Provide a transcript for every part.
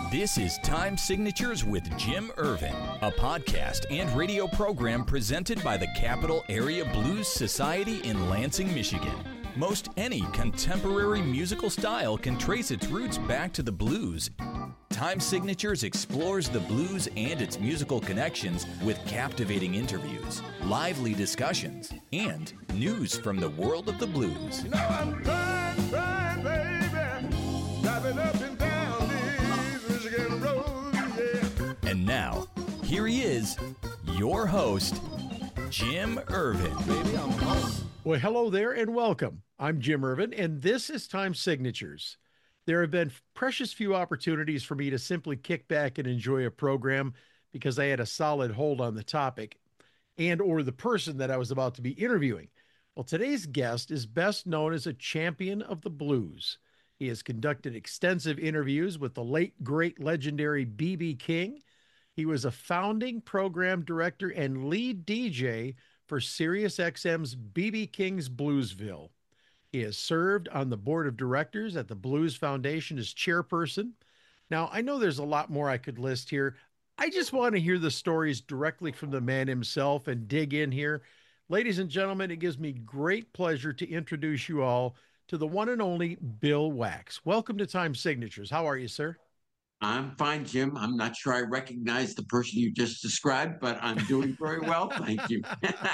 This is Time Signatures with Jim Irvin, a podcast and radio program presented by the Capital Area Blues Society in Lansing, Michigan. Most any contemporary musical style can trace its roots back to the blues. Time Signatures explores the blues and its musical connections with captivating interviews, lively discussions, and news from the world of the blues. You know I'm crying, baby, driving up and down these Michigan roads, yeah. And now, here he is, your host, Jim Irvin. Baby, I'm home. Well, hello there and welcome. I'm Jim Irvin, and this is Time Signatures. There have been precious few opportunities for me to simply kick back and enjoy a program because I had a solid hold on the topic and or the person that I was about to be interviewing. Well, today's guest is best known as a champion of the blues. He has conducted extensive interviews with the late, great, legendary B.B. King. He was a founding program director and lead DJ for SiriusXM's B.B. King's Bluesville. He has served on the board of directors at the Blues Foundation as chairperson. Now, I know there's a lot more I could list here. I just want to hear the stories directly from the man himself and dig in here. Ladies and gentlemen, it gives me great pleasure to introduce you all to the one and only Bill Wax. Welcome to Time Signatures. How are you, sir? I'm fine, Jim. I'm not sure I recognize the person you just described, but I'm doing very well. Thank you.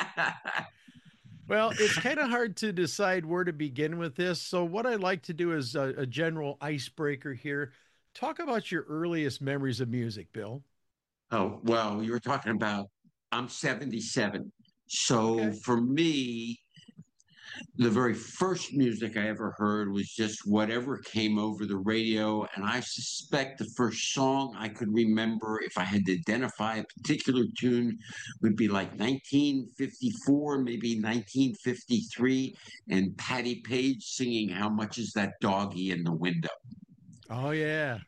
Well, it's kind of hard to decide where to begin with this. So what I'd like to do is a general icebreaker here. Talk about your earliest memories of music, Bill. Oh, well, you were talking about, I'm 77. So Okay. for me, the very first music I ever heard was just whatever came over the radio. And I suspect the first song I could remember, if I had to identify a particular tune, would be like 1954, maybe 1953, and Patti Page singing How Much Is That Doggy in the Window? Oh, yeah.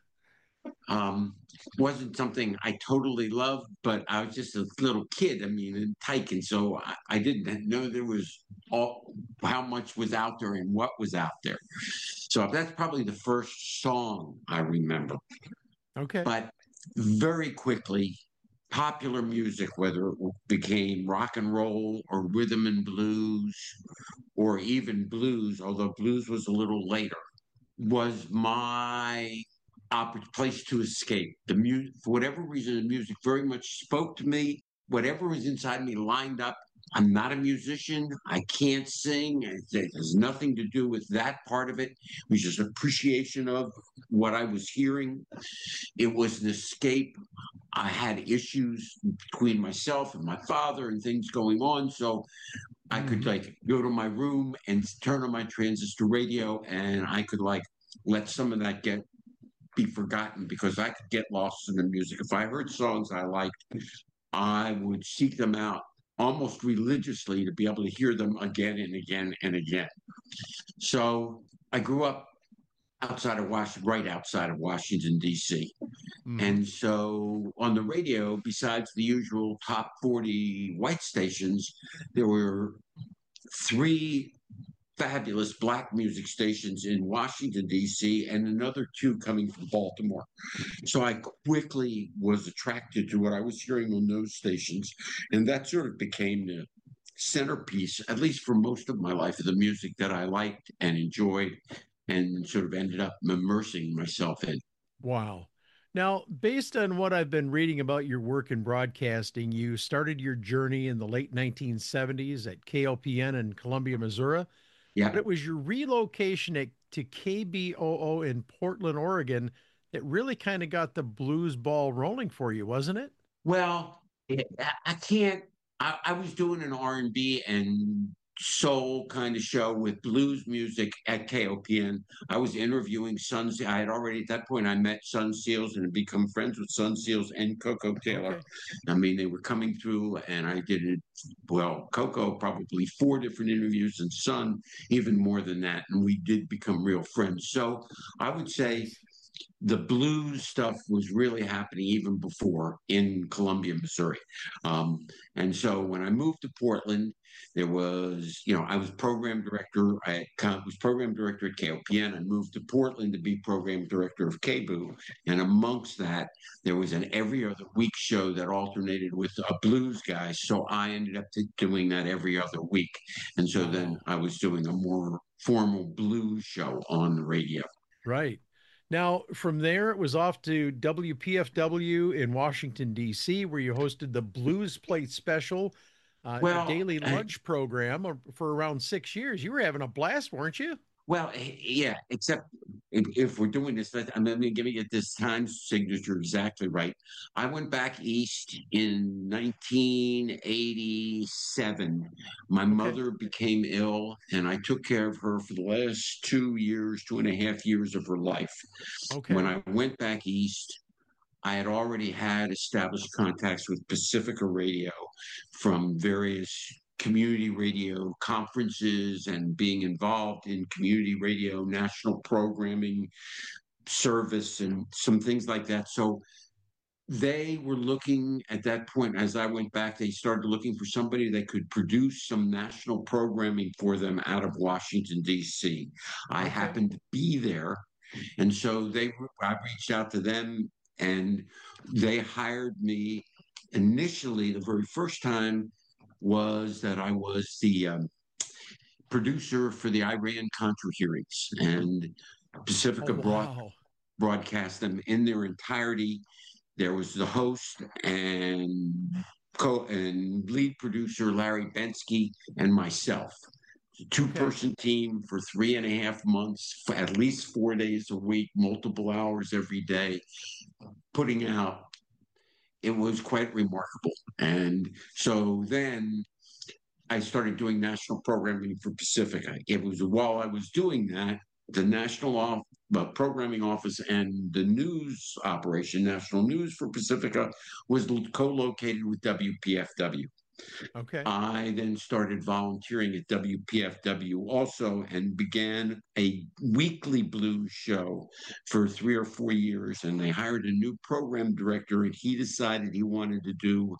Wasn't something I totally loved, but I was just a little kid. I mean, in Tyke, and so I didn't know there was how much was out there and what was out there. So that's probably the first song I remember. Okay. But very quickly, popular music, whether it became rock and roll or rhythm and blues, or even blues, although blues was a little later, was my place to escape. The music, for whatever reason, the music very much spoke to me. Whatever was inside me lined up. I'm not a musician. I can't sing. It has nothing to do with that part of it. It was just appreciation of what I was hearing. It was an escape. I had issues between myself and my father and things going on. So I could go to my room and turn on my transistor radio, and I could let some of that be forgotten because I could get lost in the music. If I heard songs I liked, I would seek them out almost religiously to be able to hear them again and again and again. So I grew up right outside of Washington, D.C. And so on the radio, besides the usual top 40 white stations, there were 3 fabulous black music stations in Washington, D.C., and another 2 coming from Baltimore. So I quickly was attracted to what I was hearing on those stations, and that sort of became the centerpiece, at least for most of my life, of the music that I liked and enjoyed and sort of ended up immersing myself in. Wow. Now, based on what I've been reading about your work in broadcasting, you started your journey in the late 1970s at KOPN in Columbia, Missouri. Yeah. But it was your relocation to KBOO in Portland, Oregon, that really kind of got the blues ball rolling for you, wasn't it? Well, I can't. I was doing an R&B and soul kind of show with blues music at KOPN. I was interviewing I had already, at that point, I met Sun Seals and had become friends with Sun Seals and Coco Taylor. Okay. I mean, they were coming through, and I did it. Well, Coco probably 4 different interviews, and Sun even more than that. And we did become real friends. So I would say the blues stuff was really happening even before in Columbia, Missouri. And so when I moved to Portland, there was, I was program director. Was program director at KOPN. I moved to Portland to be program director of KBOO. And amongst that, there was an every other week show that alternated with a blues guy. So I ended up doing that every other week. And so then I was doing a more formal blues show on the radio. Right. Now, from there, it was off to WPFW in Washington, D.C., where you hosted the Blues Plate Special, a daily lunch program for around 6 years. You were having a blast, weren't you? Well, yeah, except if we're doing this, I'm going to give you this time signature exactly right. I went back east in 1987. My mother became ill, and I took care of her for the last 2.5 years of her life. Okay. When I went back east, I had already had established contacts with Pacifica Radio from various community radio conferences and being involved in community radio national programming service and some things like that. So they were looking at that point, as I went back, they started looking for somebody that could produce some national programming for them out of Washington, D.C. I happened to be there. And so I reached out to them, and they hired me initially. The very first time was that I was the producer for the Iran-Contra hearings, and Pacifica broadcast them in their entirety. There was the host and lead producer Larry Bensky and myself. Two-person team for 3.5 months, for at least 4 days a week, multiple hours every day, putting out. It was quite remarkable. And so then I started doing national programming for Pacifica. It was while I was doing that, the national programming office and the news operation, national news for Pacifica, was co-located with WPFW. Okay. I then started volunteering at WPFW also and began a weekly blues show for 3 or 4 years. And they hired a new program director, and he decided he wanted to do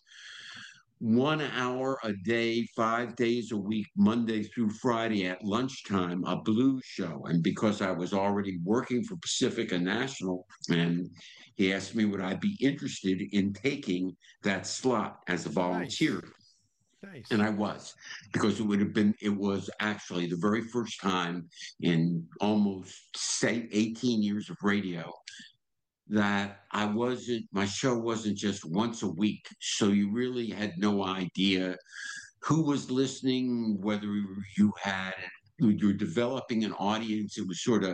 1 hour a day, 5 days a week, Monday through Friday at lunchtime, a blues show. And because I was already working for Pacifica National, and he asked me would I be interested in taking that slot as a volunteer. Nice. And I was, because it was actually the very first time in almost 18 years of radio that my show wasn't just once a week. So you really had no idea who was listening, whether you're developing an audience. It was sort of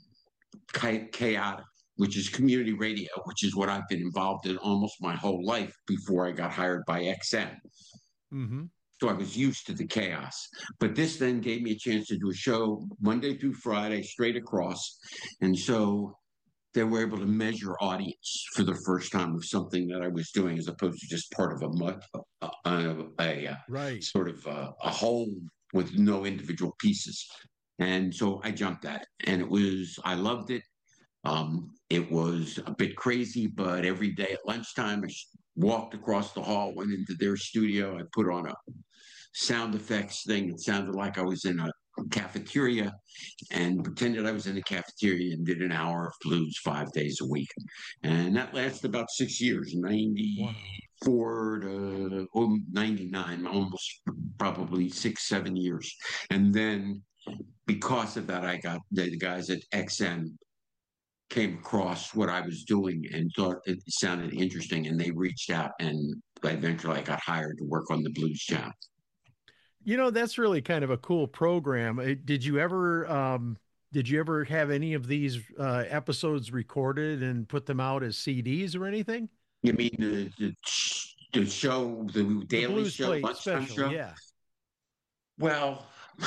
chaotic, which is community radio, which is what I've been involved in almost my whole life before I got hired by XM. Mm-hmm. So I was used to the chaos. But this then gave me a chance to do a show Monday through Friday, straight across. And so they were able to measure audience for the first time of something that I was doing, as opposed to just part of sort of a whole with no individual pieces. And so I jumped at it, and I loved it. It was a bit crazy, but every day at lunchtime, I walked across the hall, went into their studio. I put on a sound effects thing. It sounded like I was in a cafeteria, and pretended I was in the cafeteria and did an hour of blues 5 days a week. And that lasted about 6 years, 94 to 99, almost probably 6-7 years. And then because of that, I got the guys at XM came across what I was doing and thought it sounded interesting, and they reached out, and eventually I got hired to work on the Blues Channel. That's really kind of a cool program. Did you ever have any of these episodes recorded and put them out as CDs or anything? You mean the show, the daily show, lunchtime show? Yeah. Well,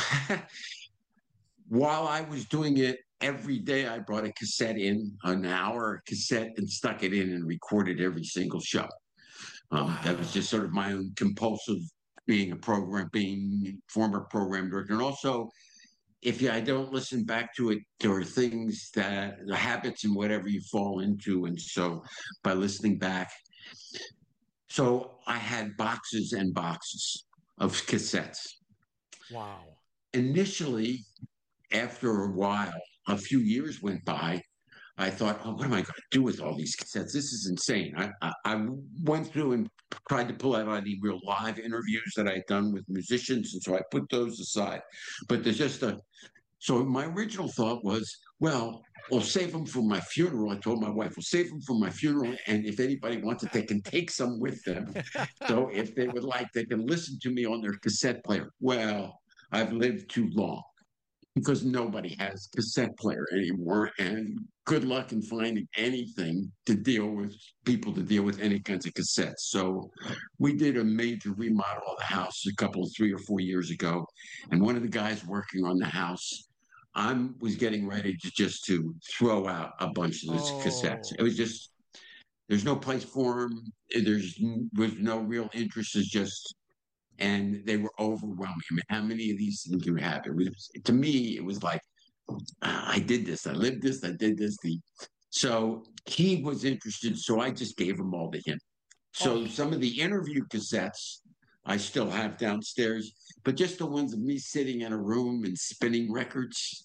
while I was doing it, every day I brought a cassette in, an hour cassette, and stuck it in and recorded every single show. That was just sort of my own compulsive being former program director. And also I don't listen back to it, there are things that the habits and whatever you fall into. And so by listening back, so I had boxes and boxes of cassettes. Wow. Initially, after a while, a few years went by, I thought, oh, what am I going to do with all these cassettes? This is insane. I went through and tried to pull out any real live interviews that I'd done with musicians. And so I put those aside. But there's just so my original thought was, well, we'll save them for my funeral. I told my wife, we'll save them for my funeral. And if anybody wants it, they can take some with them. So if they would like, they can listen to me on their cassette player. Well, I've lived too long because nobody has cassette player anymore. And good luck in finding anything to deal with people to deal with any kinds of cassettes. So we did a major remodel of the house a couple of 3 or 4 years ago. And one of the guys working on the house, I was getting ready to just to throw out a bunch of those cassettes. It was just, there's no place for them. Was no real interest. It's just, and they were overwhelming. I mean, how many of these things you have? It was, to me, it was like, I did this, I lived this, I did this. So he was interested, so I just gave them all to him. So some of the interview cassettes I still have downstairs, but just the ones of me sitting in a room and spinning records,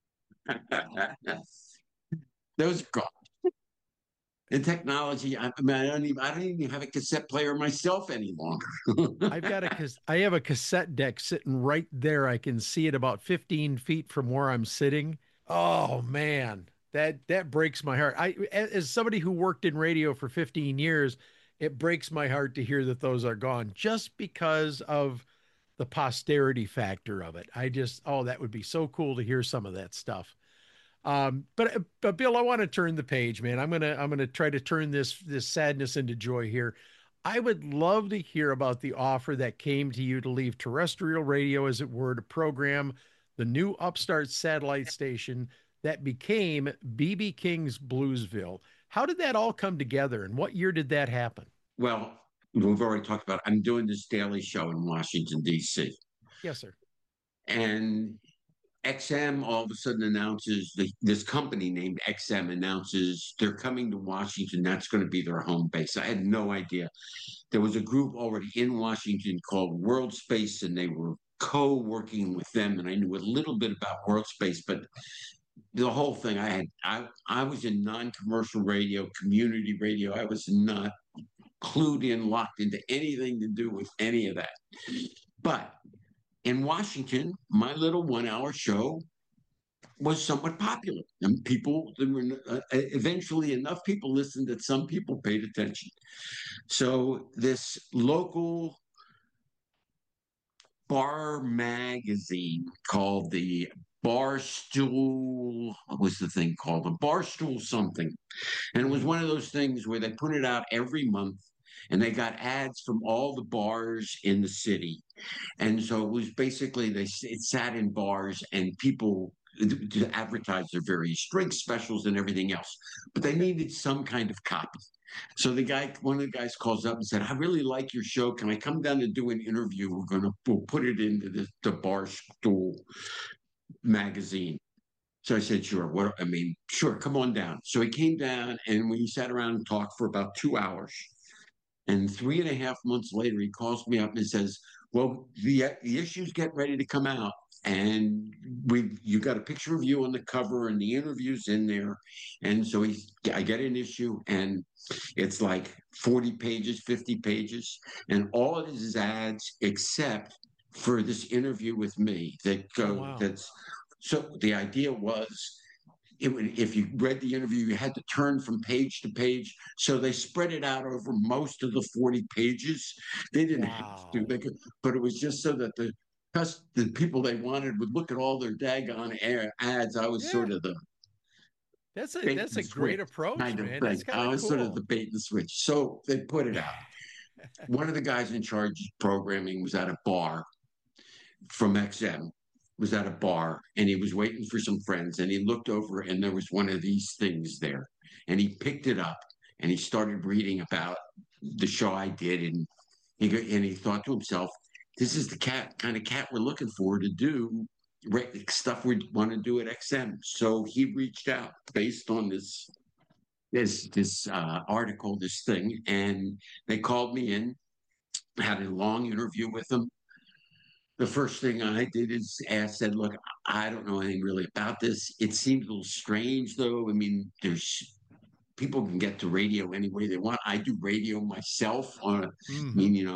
those are gone. In technology, I mean, I don't even have a cassette player myself any longer. I have a cassette deck sitting right there. I can see it about 15 feet from where I'm sitting. Oh man, that breaks my heart. As somebody who worked in radio for 15 years, it breaks my heart to hear that those are gone just because of the posterity factor of it. That would be so cool to hear some of that stuff. But Bill, I want to turn the page, man. I'm gonna try to turn this sadness into joy here. I would love to hear about the offer that came to you to leave terrestrial radio, as it were, to program the new upstart satellite station that became BB King's Bluesville. How did that all come together, and what year did that happen? Well, we've already talked about it. I'm doing this daily show in Washington, D.C. Yes, sir. And XM all of a sudden announces, this company named XM announces they're coming to Washington. That's going to be their home base. I had no idea. There was a group already in Washington called World Space, and they were co-working with them. And I knew a little bit about World Space, but the whole thing, I was in non-commercial radio, community radio. I was not clued in, locked into anything to do with any of that. But in Washington, my little 1 hour show was somewhat popular, and there were eventually enough people listened that some people paid attention. So this local bar magazine called the Barstool, what was the thing called? The Barstool something. And it was one of those things where they put it out every month, and they got ads from all the bars in the city. And so it was basically, it sat in bars and people to advertise their various drink specials and everything else. But they needed some kind of copy. So one of the guys calls up and said, I really like your show. Can I come down and do an interview? We'll put it into the Barstool magazine. So I said, sure. Sure, come on down. So he came down, and we sat around and talked for about 2 hours. And 3.5 months later, he calls me up and says, well, the issues get ready to come out, and you got a picture of you on the cover, and the interview's in there. And so I get an issue, and it's like 40 pages, 50 pages, and all of it is ads except for this interview with me so the idea was, if you read the interview, you had to turn from page to page. So they spread it out over most of the 40 pages. They didn't have to, but it was just so that the people they wanted would look at all their daggone ads. I was sort of the that's a great approach, man. That's I was sort of the bait and switch. So they put it out. One of the guys in charge of programming was at a bar from XM. Was at a bar, and he was waiting for some friends, and he looked over, and there was one of these things there, and he picked it up, and he started reading about the show I did, and he thought to himself, this is the kind of cat we're looking for to do stuff we want to do at XM. So he reached out based on this article, this thing, and they called me in, had a long interview with them. The first thing I did is said, look, I don't know anything really about this. It seems a little strange, though. I mean, there's people can get to radio any way they want. I do radio myself. I mean, you know,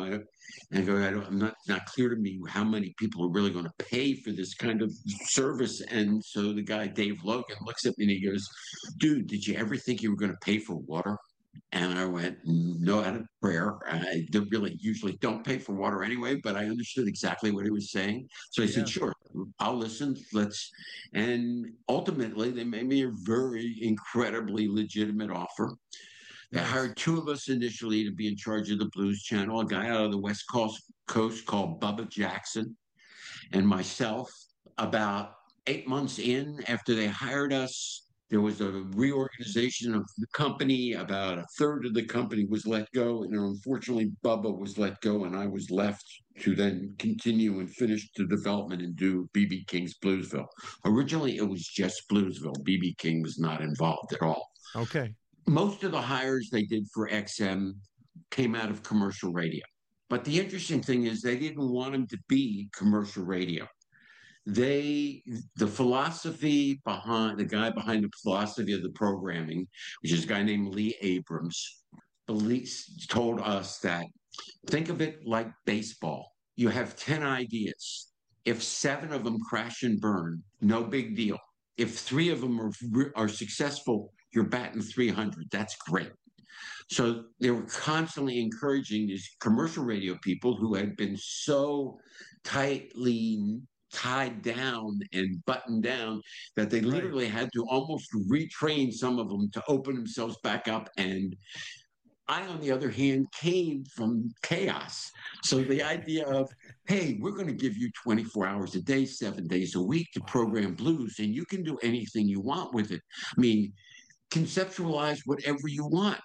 I'm not clear to me how many people are really going to pay for this kind of service. And so the guy, Dave Logan, looks at me and he goes, dude, did you ever think you were going to pay for water? And I went, no, out of prayer. I really usually don't pay for water anyway, but I understood exactly what he was saying. So I said, sure, I'll listen. And ultimately, they made me a very incredibly legitimate offer. They hired two of us initially to be in charge of the Blues Channel, a guy out of the West Coast called Bubba Jackson, and myself. About 8 months in, after they hired us, there was a reorganization of the company. About a third of the company was let go. And unfortunately, Bubba was let go, and I was left to then continue and finish the development and do B.B. King's Bluesville. Originally, it was just Bluesville. B.B. King was not involved at all. Okay. Most of the hires they did for XM came out of commercial radio. But the interesting thing is they didn't want them to be commercial radio. The philosophy behind the philosophy of the programming, which is a guy named Lee Abrams, told us that think of it like baseball. You have 10 ideas. If 7 of them crash and burn, no big deal. If 3 of them are successful, you're batting 300. That's great. So they were constantly encouraging these commercial radio people who had been so tightly tied down and buttoned down that they literally had to almost retrain some of them to open themselves back up. And I, on the other hand, came from chaos. So the idea of, hey, we're going to give you 24 hours a day, 7 days a week to program blues, and you can do anything you want with it. I mean, conceptualize whatever you want.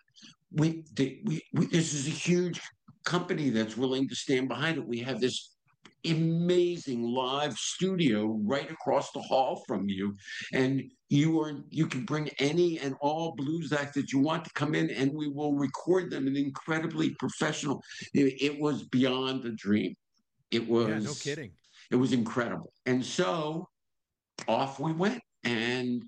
This is a huge company that's willing to stand behind it. We have this amazing live studio right across the hall from you, and you can bring any and all blues acts that you want to come in, and we will record them in incredibly professional. It was beyond a dream. It was no kidding. It was incredible. And so off we went, and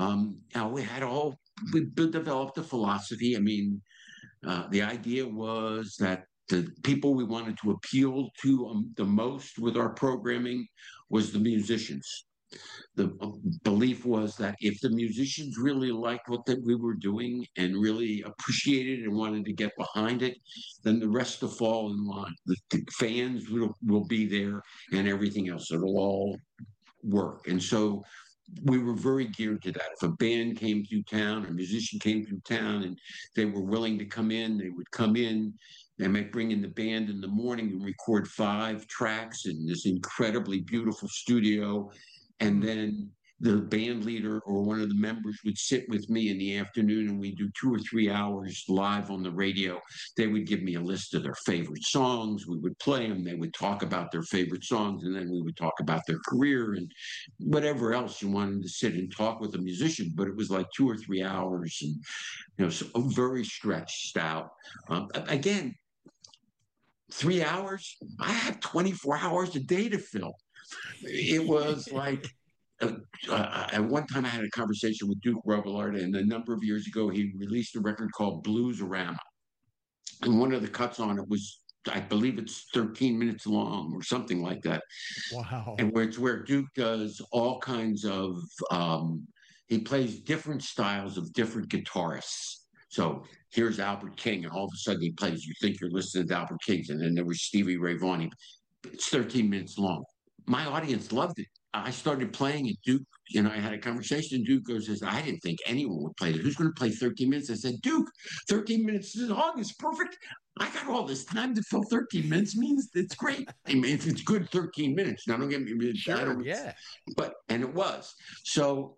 we developed a philosophy. I mean, the idea was that the people we wanted to appeal to the most with our programming was the musicians. The belief was that if the musicians really liked what we were doing and really appreciated it and wanted to get behind it, then the rest will fall in line. The fans will be there, and everything else. It'll all work. And so we were very geared to that. If a band came through town, a musician came through town, and they were willing to come in, they would come in. They might bring in the band in the morning and record 5 tracks in this incredibly beautiful studio. And then the band leader or one of the members would sit with me in the afternoon, and we'd do 2 or 3 hours live on the radio. They would give me a list of their favorite songs. We would play them. They would talk about their favorite songs, and then we would talk about their career and whatever else you wanted to sit and talk with a musician. But it was like 2 or 3 hours, and so very stretched out. Again, 3 hours. I have 24 hours a day to fill. It was like. At one time, I had a conversation with Duke Robillard, and a number of years ago, he released a record called Blues-orama. And one of the cuts on it was, I believe it's 13 minutes long or something like that. Wow. And where Duke does all kinds of, he plays different styles of different guitarists. So here's Albert King, and all of a sudden he plays, you think you're listening to Albert King, and then there was Stevie Ray Vaughan. It's 13 minutes long. My audience loved it. I started playing it. Duke, I had a conversation. Duke says, I didn't think anyone would play it. Who's going to play 13 minutes? I said, Duke, 13 minutes is long. It's perfect. I got all this time to fill 13 minutes. Means it's great. I mean, if it's good 13 minutes. Now, don't get me sure, yeah. And it was. So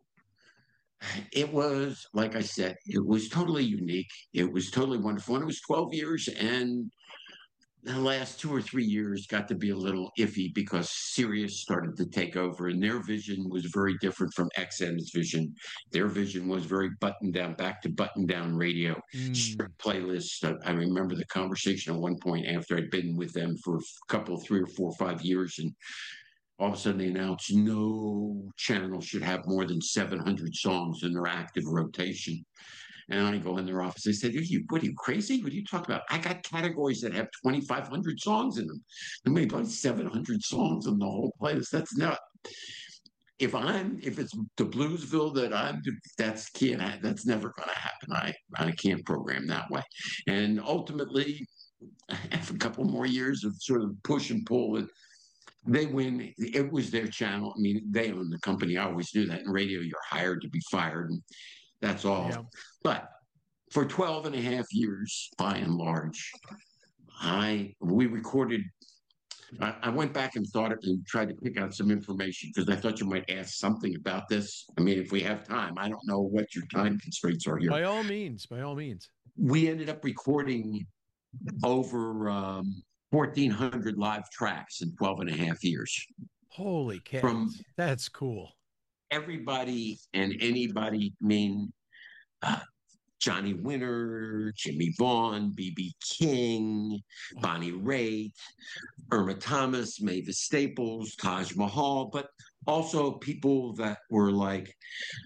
it was, like I said, it was totally unique. It was totally wonderful. And it was 12 years. And the last 2 or 3 years got to be a little iffy because Sirius started to take over, and their vision was very different from XM's vision. Their vision was very buttoned down, back to button down radio, strict playlists. I remember the conversation at one point after I'd been with them for a couple, 3 or 4 or 5 years, and all of a sudden they announced no channel should have more than 700 songs in their active rotation. And I go in their office. They said, what are you crazy? What are you talking about? I got categories that have 2,500 songs in them. And maybe about 700 songs in the whole playlist. That's not. If it's the Bluesville that's never going to happen. I can't program that way. And ultimately, after a couple more years of sort of push and pull, they win. It was their channel. I mean, they own the company. I always knew that. In radio, you're hired to be fired. And that's all. Yeah. But for 12 and a half years, by and large, we recorded. I went back and thought and tried to pick out some information because I thought you might ask something about this. I mean, if we have time, I don't know what your time constraints are here. By all means. We ended up recording over 1,400 live tracks in 12 and a half years. Holy cow. That's cool. Everybody and anybody, I mean, Johnny Winter, Jimmy Vaughn, B.B. King, Bonnie Raitt, Irma Thomas, Mavis Staples, Taj Mahal, but also people that were like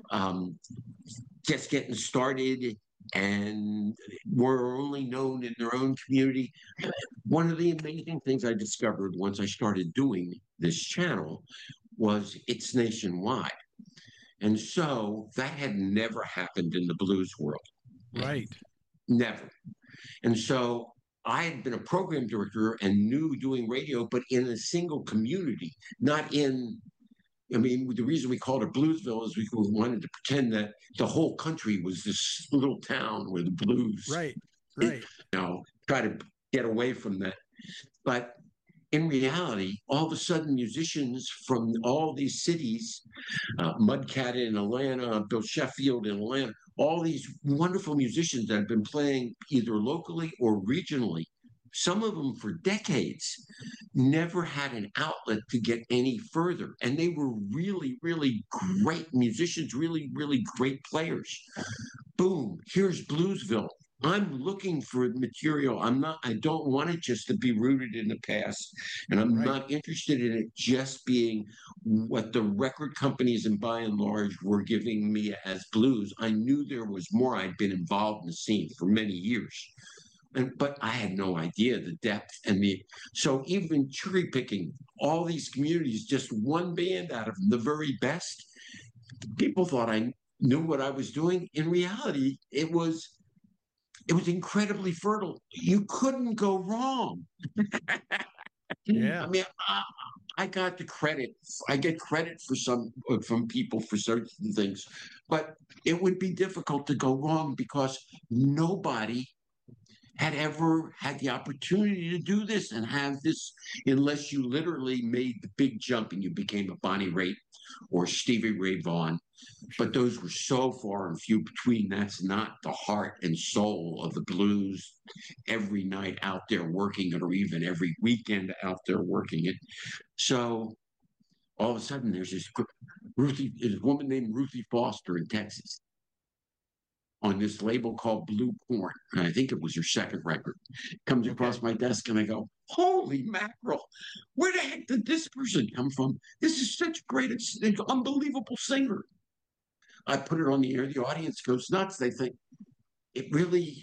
just getting started and were only known in their own community. One of the amazing things I discovered once I started doing this channel was it's nationwide. And so that had never happened in the blues world. Right. Never. And so I had been a program director and knew doing radio, but in a single community, not in, I mean, the reason we called it Bluesville is we wanted to pretend that the whole country was this little town where the blues. Right. Try to get away from that. But in reality, all of a sudden, musicians from all these cities, Mudcat in Atlanta, Bill Sheffield in Atlanta, all these wonderful musicians that have been playing either locally or regionally, some of them for decades, never had an outlet to get any further. And they were really, really great musicians, really, really great players. Boom, here's Bluesville. I'm looking for material. I don't want it just to be rooted in the past. And I'm not interested in it just being what the record companies and by and large were giving me as blues. I knew there was more. I'd been involved in the scene for many years. But I had no idea the depth so even cherry picking all these communities, just one band out of them, the very best, people thought I knew what I was doing. In reality, it was incredibly fertile. You couldn't go wrong. Yeah. I mean, I got the credit. I get credit from people for certain things, but it would be difficult to go wrong because nobody had ever had the opportunity to do this and have this unless you literally made the big jump and you became a Bonnie Raitt or Stevie Ray Vaughan. But those were so far and few between. That's not the heart and soul of the blues. Every night out there working it, or even every weekend out there working it. So all of a sudden, there's this woman named Ruthie Foster in Texas on this label called Blue Corn. And I think it was her second record. Comes across my desk and I go, holy mackerel, where the heck did this person come from? This is such a great, unbelievable singer. I put it on the air. The audience goes nuts. They think it really,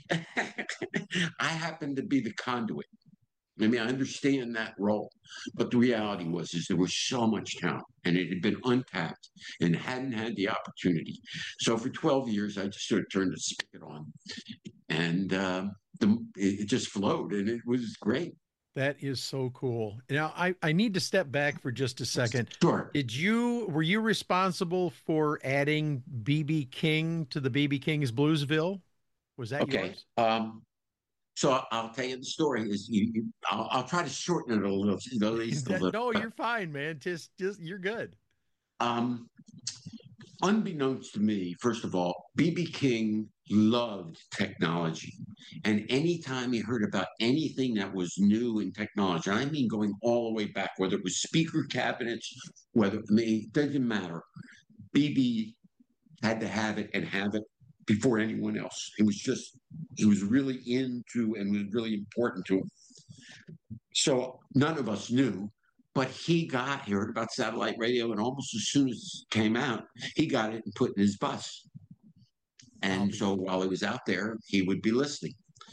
I happen to be the conduit. I mean, I understand that role, but the reality was there was so much talent and it had been untapped and hadn't had the opportunity. So for 12 years, I just sort of turned the spigot on and it just flowed and it was great. That is so cool. Now, I need to step back for just a second. Sure. Were you responsible for adding B.B. King to the B.B. King's Bluesville? Was that yours? So I'll tell you the story. I'll try to shorten it a little. At least a little. No, you're fine, man. Just you're good. Unbeknownst to me, first of all, B.B. King loved technology. And anytime he heard about anything that was new in technology, and I mean going all the way back, whether it was speaker cabinets, whether, I mean, it doesn't matter. BB had to have it and have it before anyone else. It was just, he was really into and was really important to him. So none of us knew, but he heard about satellite radio, and almost as soon as it came out, he got it and put in his bus. And so while he was out there, he would be listening.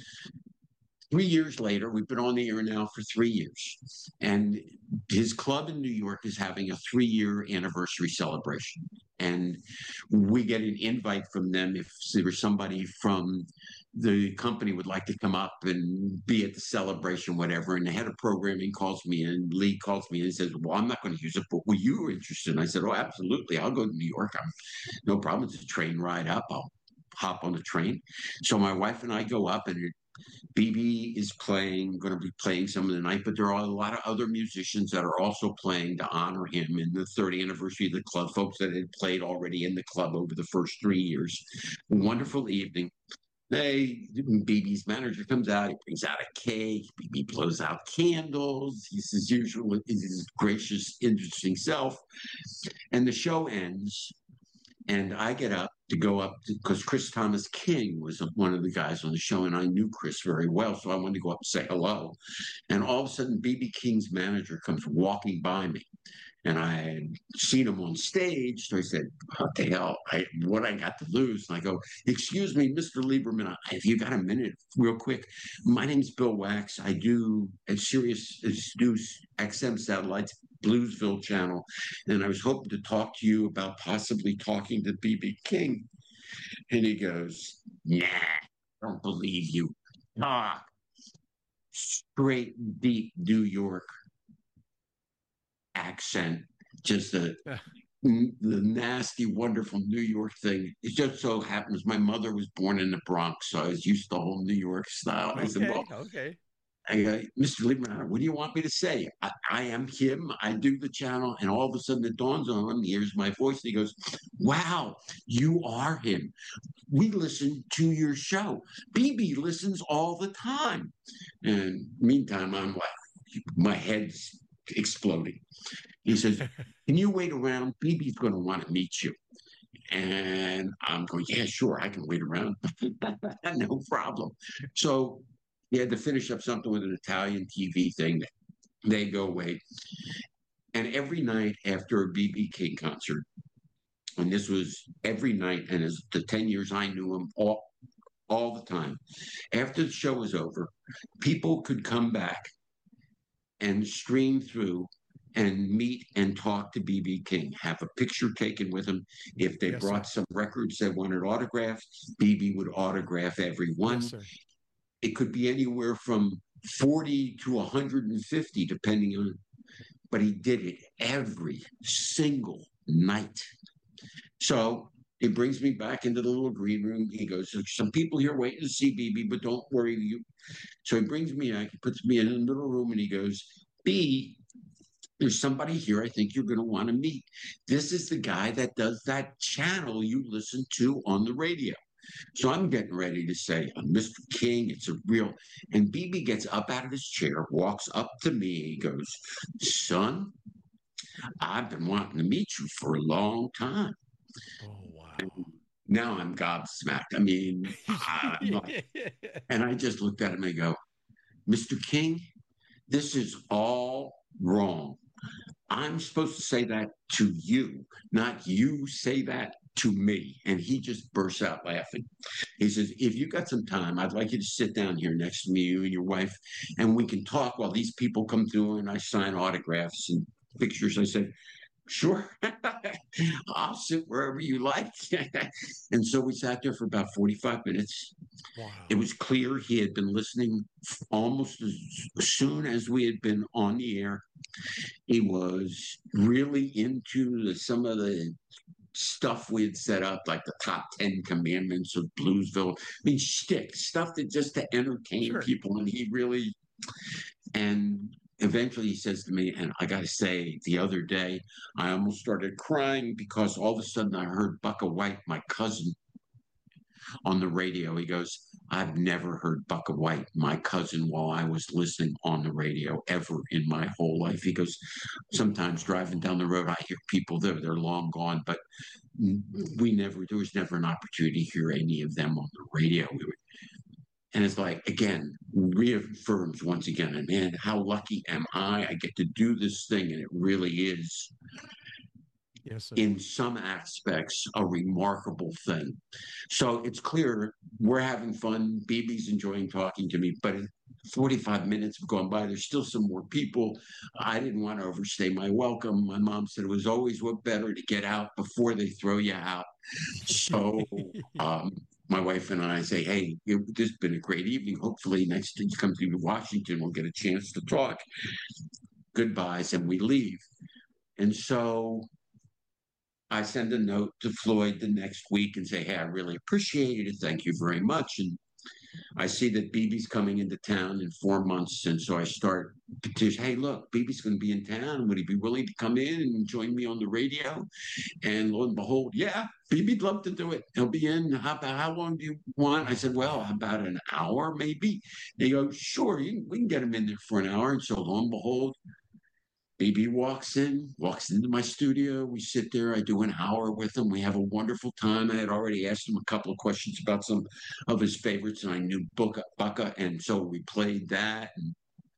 3 years later, we've been on the air now for 3 years, and his club in New York is having a 3-year anniversary celebration. And we get an invite from them if there was somebody from the company would like to come up and be at the celebration, whatever. And the head of programming calls me in, Lee calls me in and says, well, I'm not going to use it, but were you interested? And I said, oh, absolutely. I'll go to New York. No problem. It's a train ride up. I'll hop on the train. So my wife and I go up, and BB is going to be playing some of the night, but there are a lot of other musicians that are also playing to honor him in the 30th anniversary of the club, folks that had played already in the club over the first 3 years. A wonderful evening. BB's manager comes out, he brings out a cake, BB blows out candles, he's his usual, his gracious, interesting self, and the show ends. And I get up to go up because Chris Thomas King was one of the guys on the show, and I knew Chris very well, so I wanted to go up and say hello. And all of a sudden, B.B. King's manager comes walking by me, and I had seen him on stage, so I said, "What the hell? What I got to lose?" And I go, "Excuse me, Mr. Lieberman, if you got a minute, real quick. My name's Bill Wax. I do Sirius XM satellites." Bluesville channel, and I was hoping to talk to you about possibly talking to BB King. And he goes, nah, don't believe you. Talk. Straight, deep New York accent, just the nasty, wonderful New York thing. It just so happens my mother was born in the Bronx, so I was used to the whole New York style. I said, well, okay. I go, Mr. Lieberman, what do you want me to say? I am him. I do the channel. And all of a sudden it dawns on him. He hears my voice. And he goes, wow, you are him. We listen to your show. BB listens all the time. And meantime, I'm like, my head's exploding. He says, can you wait around? BB's going to want to meet you. And I'm going, yeah, sure, I can wait around. No problem. So he had to finish up something with an Italian TV thing. They go away. And every night after a BB King concert, and this was every night, and as the 10 years I knew him all the time, after the show was over, people could come back and stream through and meet and talk to BB King, have a picture taken with him. If they brought some records they wanted autographed, BB would autograph every one. Yes, it could be anywhere from 40 to 150, depending on, but he did it every single night. So he brings me back into the little green room. He goes, there's some people here waiting to see BB, but don't worry. So he brings me back, he puts me in a little room, and he goes, B, there's somebody here I think you're going to want to meet. This is the guy that does that channel you listen to on the radio. So I'm getting ready to say, Mr. King, it's a real, and BB gets up out of his chair, walks up to me, he goes, son, I've been wanting to meet you for a long time. Oh, wow. And now I'm gobsmacked. I mean, and I just looked at him and go, Mr. King, this is all wrong. I'm supposed to say that to you, not you say that to me. And he just bursts out laughing. He says, if you got some time, I'd like you to sit down here next to me, you and your wife, and we can talk while these people come through and I sign autographs and pictures. I said, sure, I'll sit wherever you like. And so we sat there for about 45 minutes. Wow. It was clear he had been listening almost as soon as we had been on the air. He was really into some of the stuff we had set up, like the top 10 commandments of Bluesville. I mean, shtick, stuff that just to entertain people. And he really, and eventually he says to me, and I got to say, the other day, I almost started crying because all of a sudden I heard Bucka White, my cousin, on the radio. He goes, I've never heard Bucka White, my cousin, while I was listening on the radio ever in my whole life. He goes, sometimes driving down the road, I hear people there, they're long gone, but there was never an opportunity to hear any of them on the radio. And it's like, again, reaffirms once again, and man, how lucky am I get to do this thing. And it really is, Yes, sir. in some aspects, a remarkable thing. So it's clear we're having fun. BB's enjoying talking to me, but 45 minutes have gone by. There's still some more people. I didn't want to overstay my welcome. My mom said it was always better to get out before they throw you out. So my wife and I say, hey, this has been a great evening. Hopefully next time you come to Washington, we'll get a chance to talk. Goodbyes, and we leave. And so I send a note to Floyd the next week and say, hey, I really appreciate it. Thank you very much. And I see that BB's coming into town in 4 months. And so I start petition, hey, look, BB's going to be in town. Would he be willing to come in and join me on the radio? And lo and behold, yeah, BB'd love to do it. He'll be in. How long do you want? I said, well, about an hour, maybe. They go, sure, we can get him in there for an hour. And so lo and behold, BB walks into my studio. We sit there. I do an hour with him. We have a wonderful time. I had already asked him a couple of questions about some of his favorites, and I knew Bucka, and so we played that. And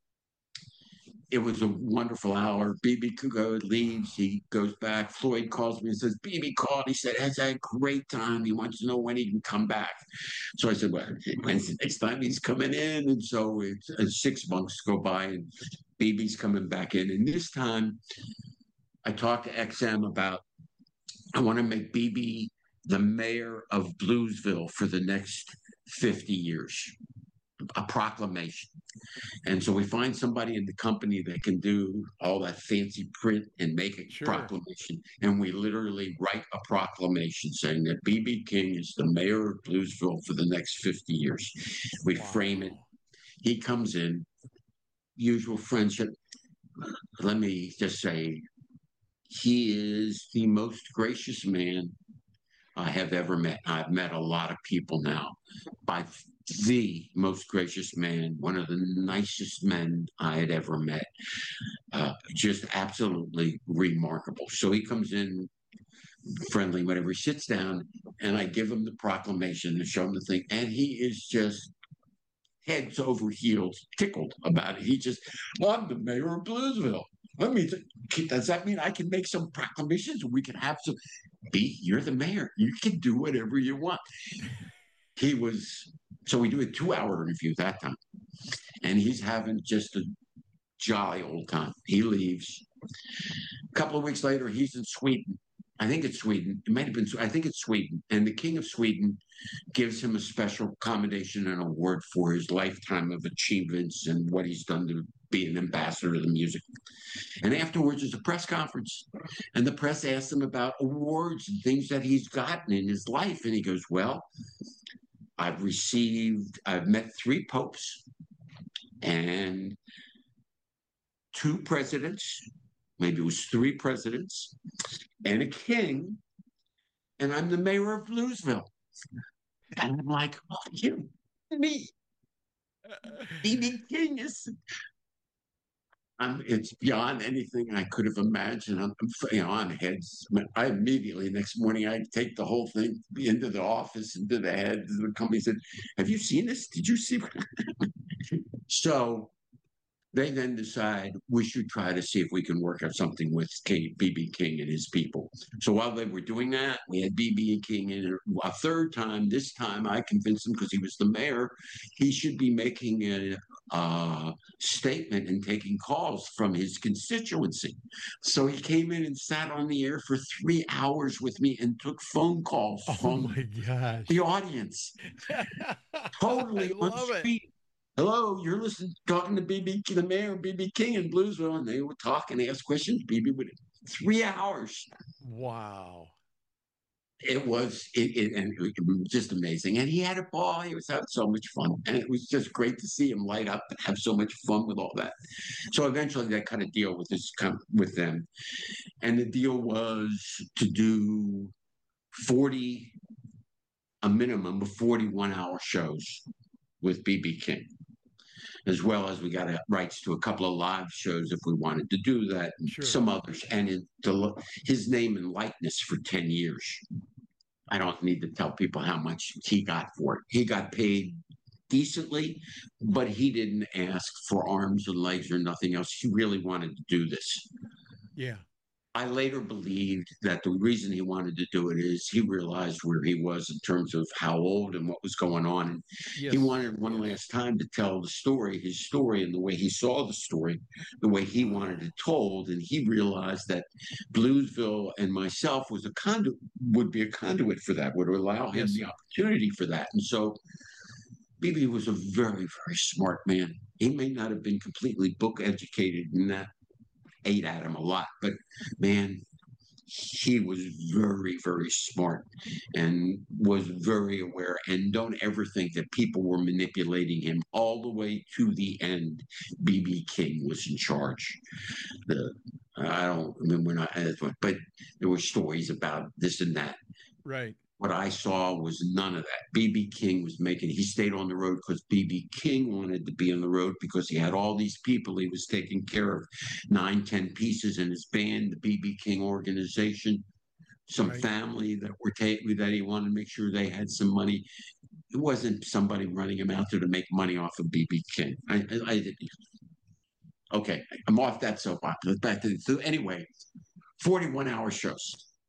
it was a wonderful hour. BB leaves. He goes back. Floyd calls me and says, BB called. He said, has had a great time. He wants to know when he can come back. So I said, well, when's the next time he's coming in? And so it's 6 months go by, and BB's coming back in. And this time I talked to XM about, I want to make BB the mayor of Bluesville for the next 50 years, a proclamation. And so we find somebody in the company that can do all that fancy print and make a proclamation. And we literally write a proclamation saying that BB King is the mayor of Bluesville for the next 50 years. We frame it. He comes in, usual friendship. Let me just say, he is the most gracious man I have ever met. I've met a lot of people now. By the most gracious man, one of the nicest men I had ever met. Just absolutely remarkable. So he comes in friendly, whatever. He sits down, and I give him the proclamation and show him the thing, and he is just heads over heels tickled about it. He just, I'm the mayor of Bluesville. Does that mean I can make some proclamations? We can have some. You're the mayor. You can do whatever you want. So we do a 2-hour interview that time. And he's having just a jolly old time. He leaves. A couple of weeks later, he's in Sweden. I think it's Sweden. It might have been, I think it's Sweden. And the King of Sweden gives him a special commendation and award for his lifetime of achievements and what he's done to be an ambassador of the music. And afterwards, there's a press conference. And the press asks him about awards and things that he's gotten in his life. And he goes, well, I've met 3 popes and 2 presidents. Maybe it was 3 presidents and a king, and I'm the mayor of Bluesville. And I'm like, oh, you, me, BB King is. It's beyond anything I could have imagined. I'm heads. I immediately next morning I take the whole thing into the office, into the head of the company. Said, "Have you seen this? Did you see?" So they then decide we should try to see if we can work out something with BB King and his people. So while they were doing that, we had BB King in a third time. This time I convinced him, because he was the mayor, he should be making a statement and taking calls from his constituency. So he came in and sat on the air for 3 hours with me and took phone calls from the audience. Totally on speed. Hello, you're talking to BB, the mayor, BB King in Bluesville, and they would talk and ask questions. BB would 3 hours. Wow. It was just amazing. And he had a ball. He was having so much fun. And it was just great to see him light up and have so much fun with all that. So eventually they cut a deal with them. And the deal was to do 40 a minimum of 41-hour shows with B.B. King, as well as we got rights to a couple of live shows if we wanted to do that, and Sure. some others, and his name and likeness for 10 years. I don't need to tell people how much he got for it. He got paid decently, but he didn't ask for arms and legs or nothing else. He really wanted to do this. Yeah. I later believed that the reason he wanted to do it is he realized where he was in terms of how old and what was going on. And Yes. he wanted one last time to tell the story, his story, and the way he saw the story, the way he wanted it told. And he realized that Bluesville and myself would be a conduit for that, would allow him Yes. the opportunity for that. And so BB was a very, very smart man. He may not have been completely book educated, and that ate at him a lot, but man, he was very, very smart and was very aware. And don't ever think that people were manipulating him. All the way to the end, B.B. King was in charge. I don't remember but there were stories about this and that. Right. What I saw was none of that. B.B. King he stayed on the road because B.B. King wanted to be on the road because he had all these people he was taking care of, 9, 10 pieces in his band, the B.B. King organization, some Right. family that he wanted to make sure they had some money. It wasn't somebody running him out there to make money off of B.B. King. Okay, I'm off that soapbox. So anyway, 41-hour shows.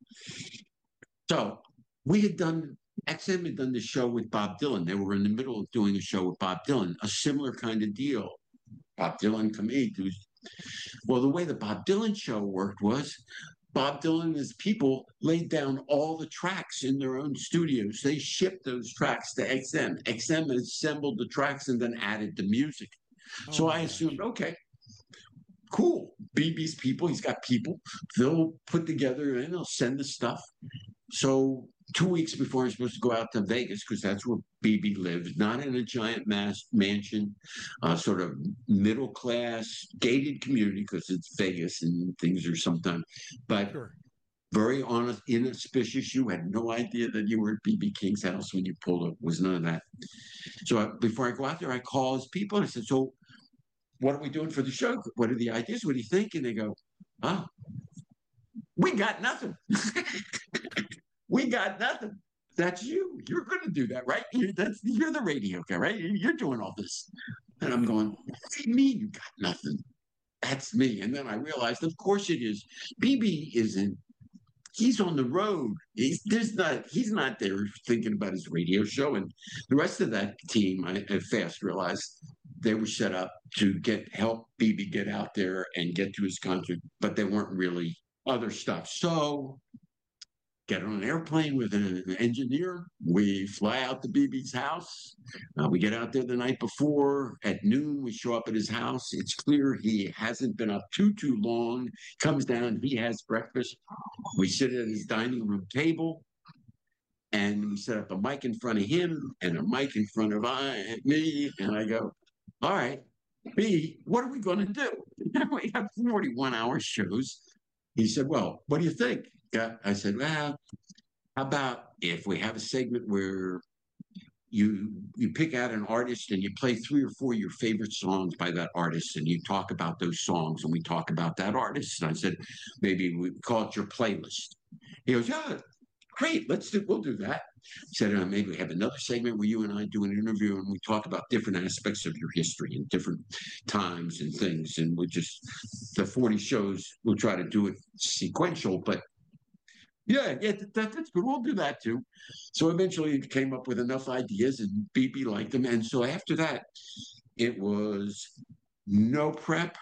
So XM had done the show with Bob Dylan. They were in the middle of doing a show with Bob Dylan, a similar kind of deal. Bob Dylan come eat. Well, the way the Bob Dylan show worked was Bob Dylan and his people laid down all the tracks in their own studios. They shipped those tracks to XM. XM assembled the tracks and then added the music. So I assumed, okay, cool. BB's people, he's got people. They'll put together and they'll send the stuff. So 2 weeks before I'm supposed to go out to Vegas, because that's where BB lives, not in a giant mansion, sort of middle class, gated community, because it's Vegas and things are sometimes, but Sure. very honest, inauspicious. You had no idea that you were at BB King's house when you pulled up. It was none of that. So before I go out there, I call his people and I said, so what are we doing for the show? What are the ideas? What do you think? And they go, oh, we got nothing. We got nothing. That's you. You're going to do that, right? You're the radio guy, right? You're doing all this. And I'm going, what do you mean you got nothing? That's me. And then I realized, of course it is. BB isn't. He's on the road. He's not there thinking about his radio show. And the rest of that team, I fast realized they were set up to help BB get out there and get to his concert, but they weren't really other stuff. So get on an airplane with an engineer. We fly out to BB's house. We get out there the night before. At noon, we show up at his house. It's clear he hasn't been up too me. Comes down, he has breakfast. We sit at his dining room table, and we set up a mic in front of him and a mic in front of me. And I go, all right, B, what are we going to do? We have 41-hour shows. He said, well, what do you think? I said, well, how about if we have a segment where you pick out an artist and you play 3 or 4 of your favorite songs by that artist and you talk about those songs and we talk about that artist. And I said, maybe we call it your playlist. He goes, yeah, great, we'll do that. I said, maybe we have another segment where you and I do an interview and we talk about different aspects of your history and different times and things. And the 40 shows, we'll try to do it sequential, but yeah, that's good. We'll do that too. So eventually it came up with enough ideas and BB liked them. And so after that, it was no prep.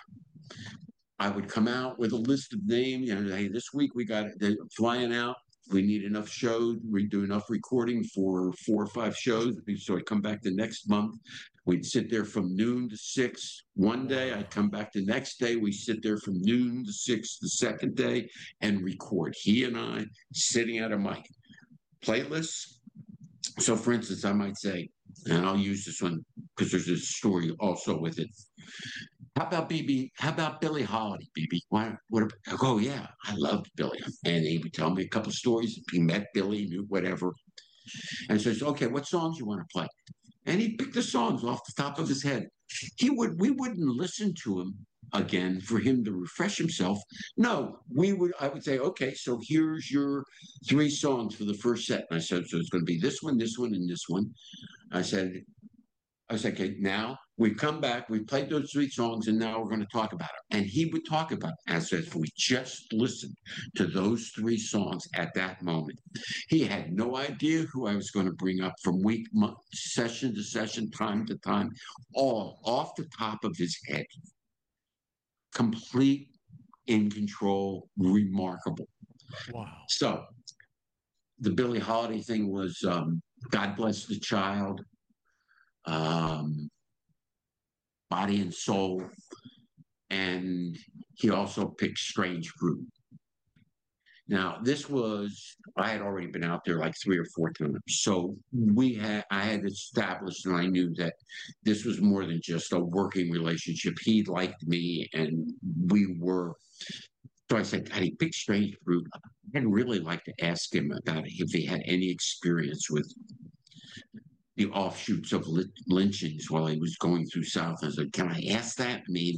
I would come out with a list of names. Hey, this week they're flying out. We need enough shows. We do enough recording for 4 or 5 shows. So I'd come back the next month. We'd sit there from noon to 6 one day. I'd come back the next day. We sit there from noon to 6 the second day and record. He and I sitting at a mic. Playlists. So for instance, I might say, and I'll use this one because there's a story also with it. How about BB? How about Billie Holiday, BB? I go, yeah, I loved Billie. And he would tell me a couple of stories. He met Billie, knew whatever. and says, "Okay, what songs you want to play?" And he picked the songs off the top of his head. We wouldn't listen to him again for him to refresh himself. No, I would say, okay, so here's your 3 songs for the first set. And I said, so it's going to be this one, and this one. I said, okay, now we come back, we played those 3 songs, and now we're going to talk about it. And he would talk about it as if we just listened to those 3 songs at that moment. He had no idea who I was going to bring up from week, month, session to session, time to time, all off the top of his head. Complete, in control, remarkable. Wow. So the Billie Holiday thing was God Bless the Child, Body and Soul, and he also picked Strange Fruit. Now, I had already been out there like 3 or 4 times. So I had established, and I knew that this was more than just a working relationship. He liked me, and so I said, God, he picked Strange Fruit. I'd really like to ask him about if he had any experience with the offshoots of lynchings while he was going through South. I said, can I ask that? I mean,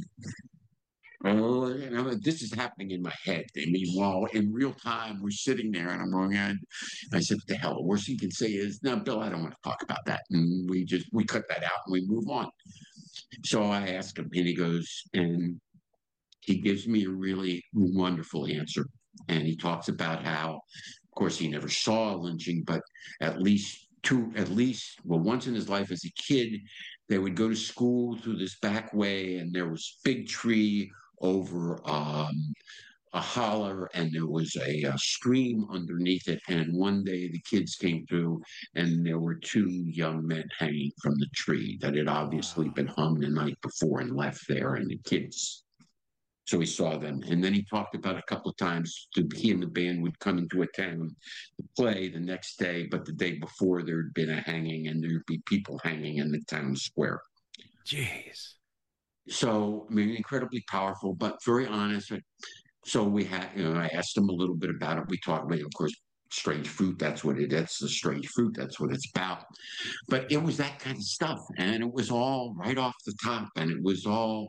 this is happening in my head. I mean, while in real time we're sitting there and I'm going, I said, what the hell? The worst he can say is, no, Bill, I don't want to talk about that. And we cut that out and we move on. So I asked him, and he gives me a really wonderful answer. And he talks about how, of course, he never saw a lynching, but once in his life as a kid, they would go to school through this back way, and there was a big tree over a holler, and there was a stream underneath it. And one day the kids came through, and there were 2 young men hanging from the tree that had obviously been hung the night before and left there, and the kids. So he saw them. And then he talked about a couple of times he and the band would come into a town to play the next day, but the day before there had been a hanging, and there'd be people hanging in the town square. Jeez. So, I mean, incredibly powerful, but very honest. So I asked him a little bit about it. We talked about, of course, Strange Fruit. That's the Strange Fruit. That's what it's about. But it was that kind of stuff. And it was all right off the top. And it was all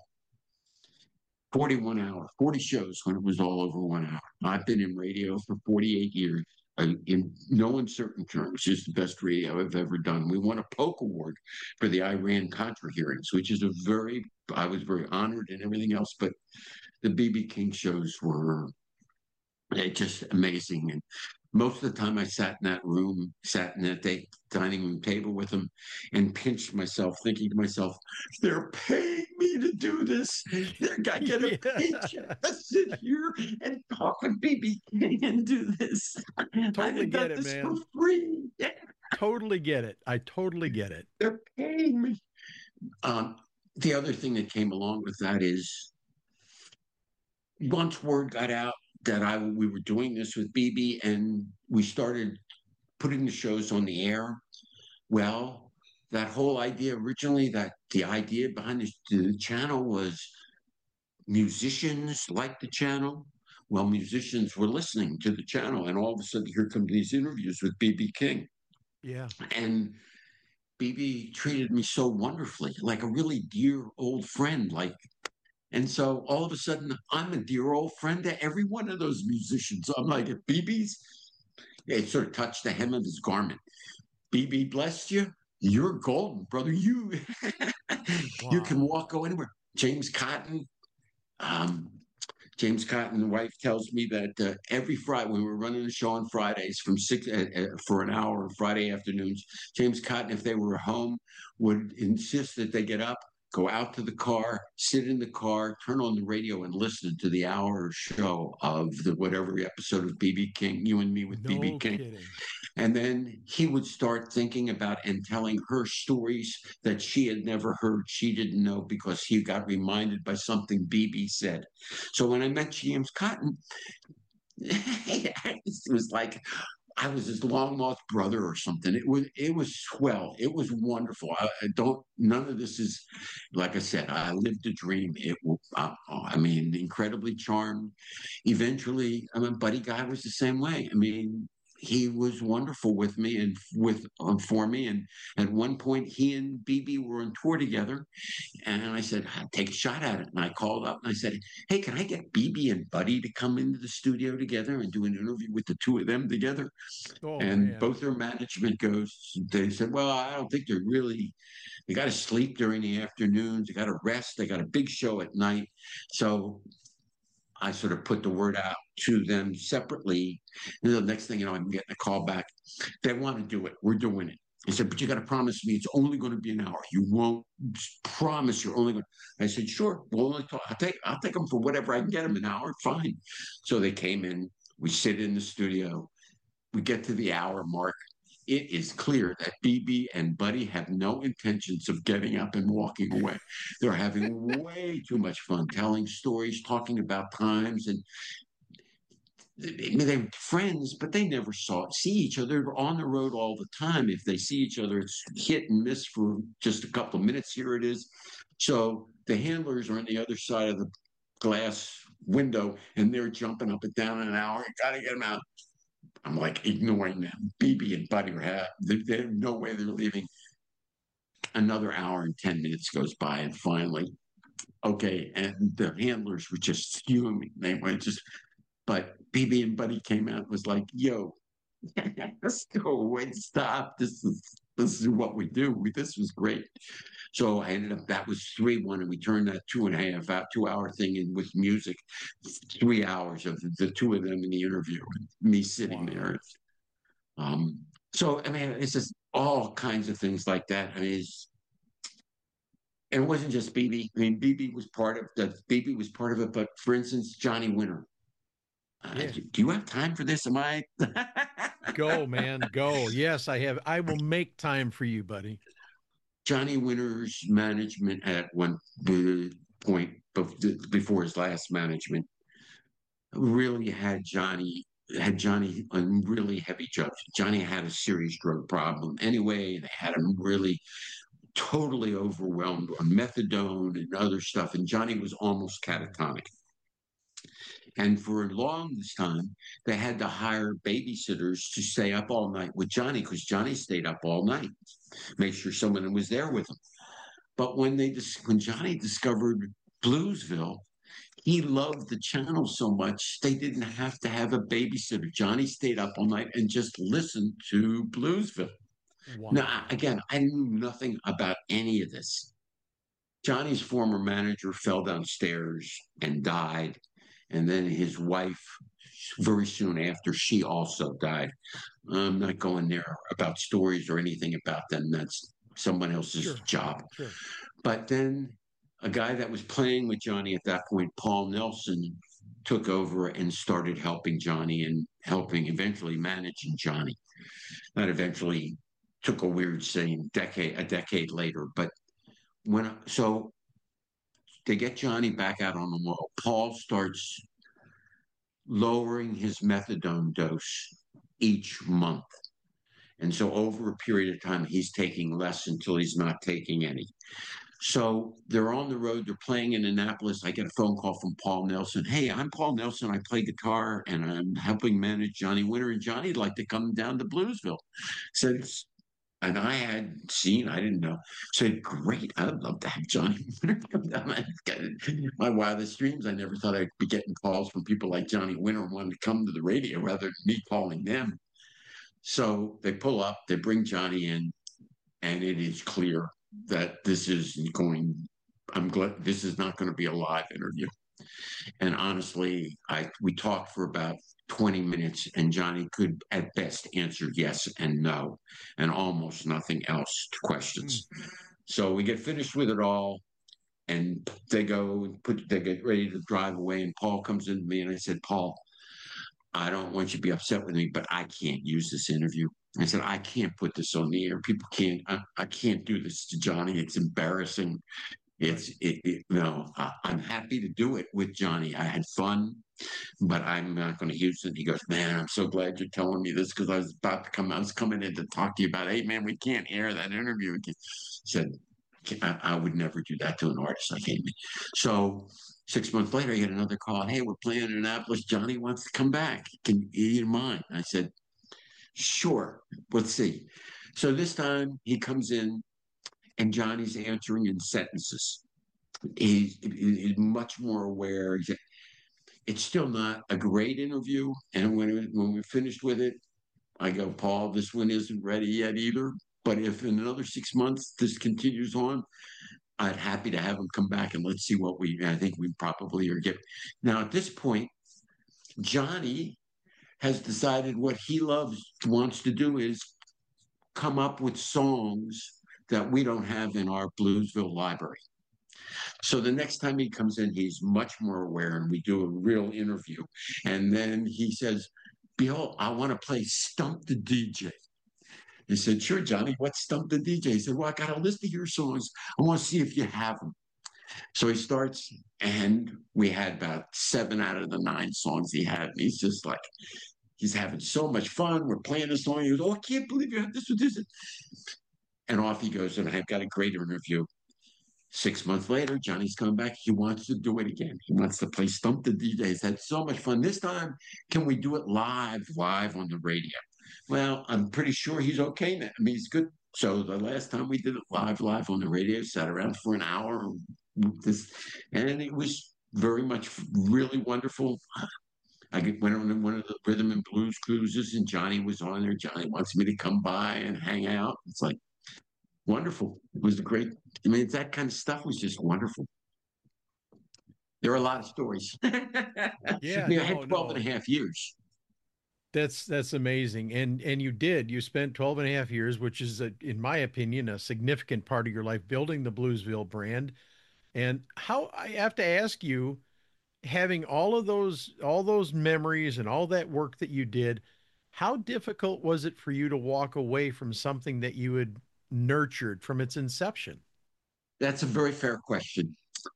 41 hours, 40 shows when it was all over 1 hour. I've been in radio for 48 years. In no uncertain terms, it's the best radio I've ever done. We won a Polk Award for the Iran-Contra hearings, which is I was very honored and everything else, but the B.B. King shows were just amazing. And most of the time I sat in that dining room table with him and pinched myself, thinking to myself, they're paying me to do this. I get a paycheck to sit here and talk with B.B. King and do this. Totally get it, man. For free. Yeah. Totally get it. I totally get it. They're paying me. The other thing that came along with that is once word got out that we were doing this with BB and we started putting the shows on the air. Well, that whole idea originally, the idea behind the channel was musicians liked the channel. Well, musicians were listening to the channel, and all of a sudden here come these interviews with BB King. Yeah. And BB treated me so wonderfully, like a really dear old friend, and so all of a sudden, I'm a dear old friend to every one of those musicians. I'm like, if BB's, it sort of touched the hem of his garment. BB blessed you. You're golden, brother. You can go anywhere. James Cotton, the wife tells me that every Friday, when we're running a show on Fridays from 6 for an hour Friday afternoons, James Cotton, if they were home, would insist that they get up, go out to the car, sit in the car, turn on the radio, and listen to the hour show of whatever episode of BB King, You and Me with BB King. Kidding. And then he would start thinking about and telling her stories that she had never heard, she didn't know, because he got reminded by something BB said. So when I met James Cotton, it was like I was his long lost brother or something. It was swell. It was wonderful. None of this is, like I said, I lived a dream. Incredibly charmed. Eventually, Buddy Guy was the same way. he was wonderful with me and for me. And at one point, he and BB were on tour together, and I said, "I'll take a shot at it." And I called up and I said, "Hey, can I get BB and Buddy to come into the studio together and do an interview with the two of them together?" Oh And man. both their management they said, "Well, I don't think they're really, they got to sleep during the afternoons, they got to rest, they got a big show at night." So I sort of put the word out to them separately. And the next thing you know, I'm getting a call back. They want to do it. We're doing it. I said, "But you got to promise me it's only going to be an hour. You won't promise you're only going to." I said, "Sure. We'll only talk. I'll take them for whatever I can get them an hour. Fine." So they came in. We sit in the studio. We get to the hour mark. It is clear that BB and Buddy have no intentions of getting up and walking away. They're having way too much fun telling stories, talking about times, and they were friends, but they never see each other. They're on the road all the time. If they see each other, it's hit and miss for just a couple of minutes. Here it is. So the handlers are on the other side of the glass window, and they're jumping up and down in an hour. You got to get them out. I'm like ignoring them. BB and Buddy they have no way they're leaving. Another hour and 10 minutes goes by, and finally, okay, and the handlers were just fuming. They were just, but BB and Buddy came out and was like, "Yo, let's go away, stop. This is what we do. This was great." So I ended up, that was 3-1, and we turned that 2.5 2 hour thing in with music, 3 hours of the two of them in the interview, and me sitting Wow. there. Um, so I mean, it's just all kinds of things like that. I mean, and it wasn't just BB. I mean, BB was part of that. BB was part of it, but for instance, Johnny Winter. Yeah. Do you have time for this? Am I? Go, man. Go. Yes, I have. I will make time for you, buddy. Johnny Winter's management at one point before his last management really had Johnny on really heavy drugs. Johnny had a serious drug problem anyway. They had him really totally overwhelmed on methadone and other stuff, and Johnny was almost catatonic. And for a long time, they had to hire babysitters to stay up all night with Johnny because Johnny stayed up all night, make sure someone was there with him. But when Johnny discovered Bluesville, he loved the channel so much they didn't have to have a babysitter. Johnny stayed up all night and just listened to Bluesville. Wow. Now, again, I knew nothing about any of this. Johnny's former manager fell downstairs and died. And then his wife, very soon after, she also died. I'm not going there about stories or anything about them. That's someone else's job. Sure. But then a guy that was playing with Johnny at that point, Paul Nelson, took over and started helping Johnny and helping eventually managing Johnny. That eventually took a weird saying a decade later. But so they get Johnny back out on the wall. Paul starts lowering his methadone dose each month. And so over a period of time, he's taking less until he's not taking any. So they're on the road. They're playing in Annapolis. I get a phone call from Paul Nelson. "Hey, I'm Paul Nelson. I play guitar and I'm helping manage Johnny Winter. And Johnny'd like to come down to Bluesville." Said, and I didn't know. Said, "Great, I'd love to have Johnny Winter come down." My wildest dreams, I never thought I'd be getting calls from people like Johnny Winter wanting to come to the radio rather than me calling them. So they pull up, they bring Johnny in, and it is clear that this is not going to be a live interview. And honestly, we talked for about 20 minutes, and Johnny could at best answer yes and no, and almost nothing else to questions. So we get finished with it all, and they get ready to drive away, and Paul comes into me, and I said, "Paul, I don't want you to be upset with me, but I can't use this interview." I said, "I can't put this on the air. People can't. I can't do this to Johnny. It's embarrassing. I'm happy to do it with Johnny. I had fun, but I'm not going to use it." He goes, "Man, I'm so glad you're telling me this because I was coming in to talk to you about, hey, man, we can't air that interview again." Said, I would never do that to an artist like Amy. So 6 months later, I get another call. "Hey, we're playing in Annapolis. Johnny wants to come back. Can you mind?" I said, Sure. Let's see. So this time he comes in and Johnny's answering in sentences. He's much more aware. It's still not a great interview. And when we're finished with it, I go, Paul, this one isn't ready yet either. But if in another 6 months this continues on, I'd happy to have him come back and let's see what I think we probably are getting. Now, at this point, Johnny has decided what he wants to do is come up with songs that we don't have in our Bluesville library. So the next time he comes in, he's much more aware, and we do a real interview. And then he says, Bill, I want to play Stump the DJ. He said, sure, Johnny, what's Stump the DJ? He said, well, I got a list of your songs. I want to see if you have them. So he starts, and we had about 7 out of the 9 songs he had. And he's just like, he's having so much fun. We're playing the song. He goes, oh, I can't believe you had this with this. And off he goes, and I've got a great interview. 6 months later, Johnny's coming back. He wants to do it again. He wants to play Stump the DJ. He's had so much fun. This time, can we do it live on the radio? Well, I'm pretty sure he's okay now. I mean, he's good. So the last time we did it live on the radio, sat around for an hour. And it was very much really wonderful. I went on one of the rhythm and blues cruises, and Johnny was on there. Johnny wants me to come by and hang out. It's like wonderful. It was great. I mean, that kind of stuff was just wonderful. There are a lot of stories. Yeah, I had 12 and a half years. That's amazing. And you spent 12 and a half years, which is, in my opinion, a significant part of your life building the Bluesville brand. And how, I have to ask you, having all those memories and all that work that you did, how difficult was it for you to walk away from something that you had nurtured from its inception? That's a very fair question.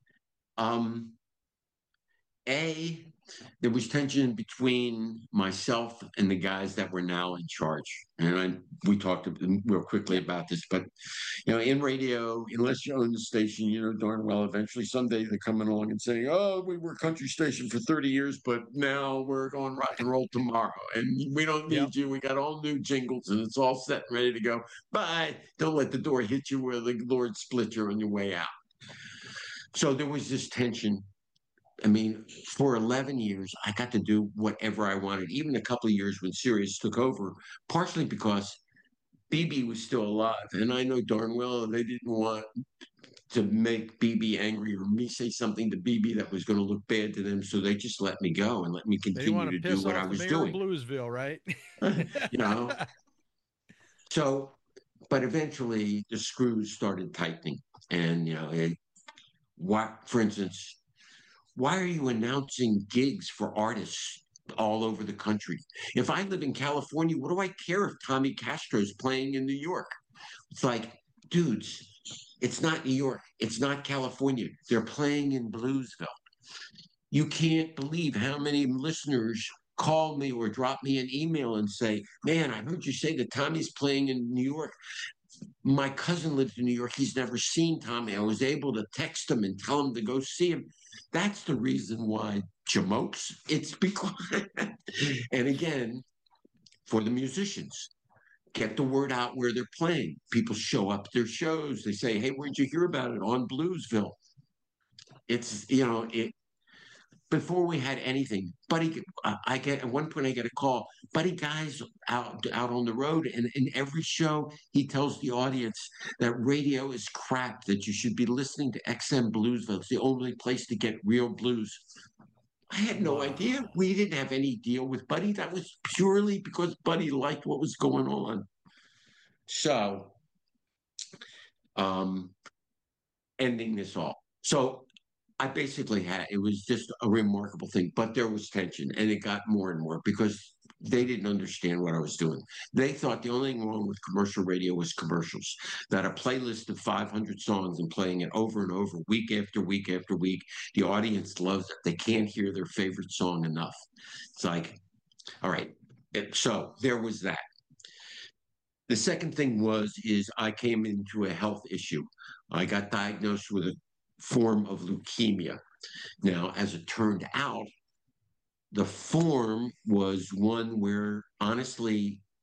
There was tension between myself and the guys that were now in charge. And we talked real quickly about this, but in radio, unless you own the station, darn well, eventually someday they're coming along and saying, oh, we were a country station for 30 years, but now we're going rock and roll tomorrow. And we don't need you. We got all new jingles and it's all set and ready to go. Bye. Don't let the door hit you where the Lord split you on your way out. So there was this tension. I mean, for 11 years, I got to do whatever I wanted, even a couple of years when Sirius took over, partially because BB was still alive. And I know darn well they didn't want to make BB angry or me say something to BB that was going to look bad to them. So they just let me go and let me continue to do what I was doing. Bluesville, right? So, but eventually the screws started tightening. And, for instance, why are you announcing gigs for artists all over the country? If I live in California, what do I care if Tommy Castro's playing in New York? It's like, dudes, it's not New York. It's not California. They're playing in Bluesville. You can't believe how many listeners call me or drop me an email and say, man, I heard you say that Tommy's playing in New York. My cousin lives in New York. He's never seen Tommy. I was able to text him and tell him to go see him. That's the reason why Jamokes. It's because, and again, for the musicians, get the word out where they're playing. People show up at their shows. They say, hey, where'd you hear about it? On Bluesville. It's, before we had anything, Buddy, at one point I get a call, Buddy Guy's out on the road, and in every show he tells the audience that radio is crap, that you should be listening to XM Bluesville. It's the only place to get real blues. I had no idea. We didn't have any deal with Buddy. That was purely because Buddy liked what was going on. So, ending this all. So I basically it was just a remarkable thing, but there was tension and it got more and more because they didn't understand what I was doing. They thought the only thing wrong with commercial radio was commercials, that a playlist of 500 songs and playing it over and over, week after week after week, the audience loves it. They can't hear their favorite song enough. It's like, all right. So there was that. The second thing is I came into a health issue. I got diagnosed with a form of leukemia. Now, as it turned out, the form was one where, honestly,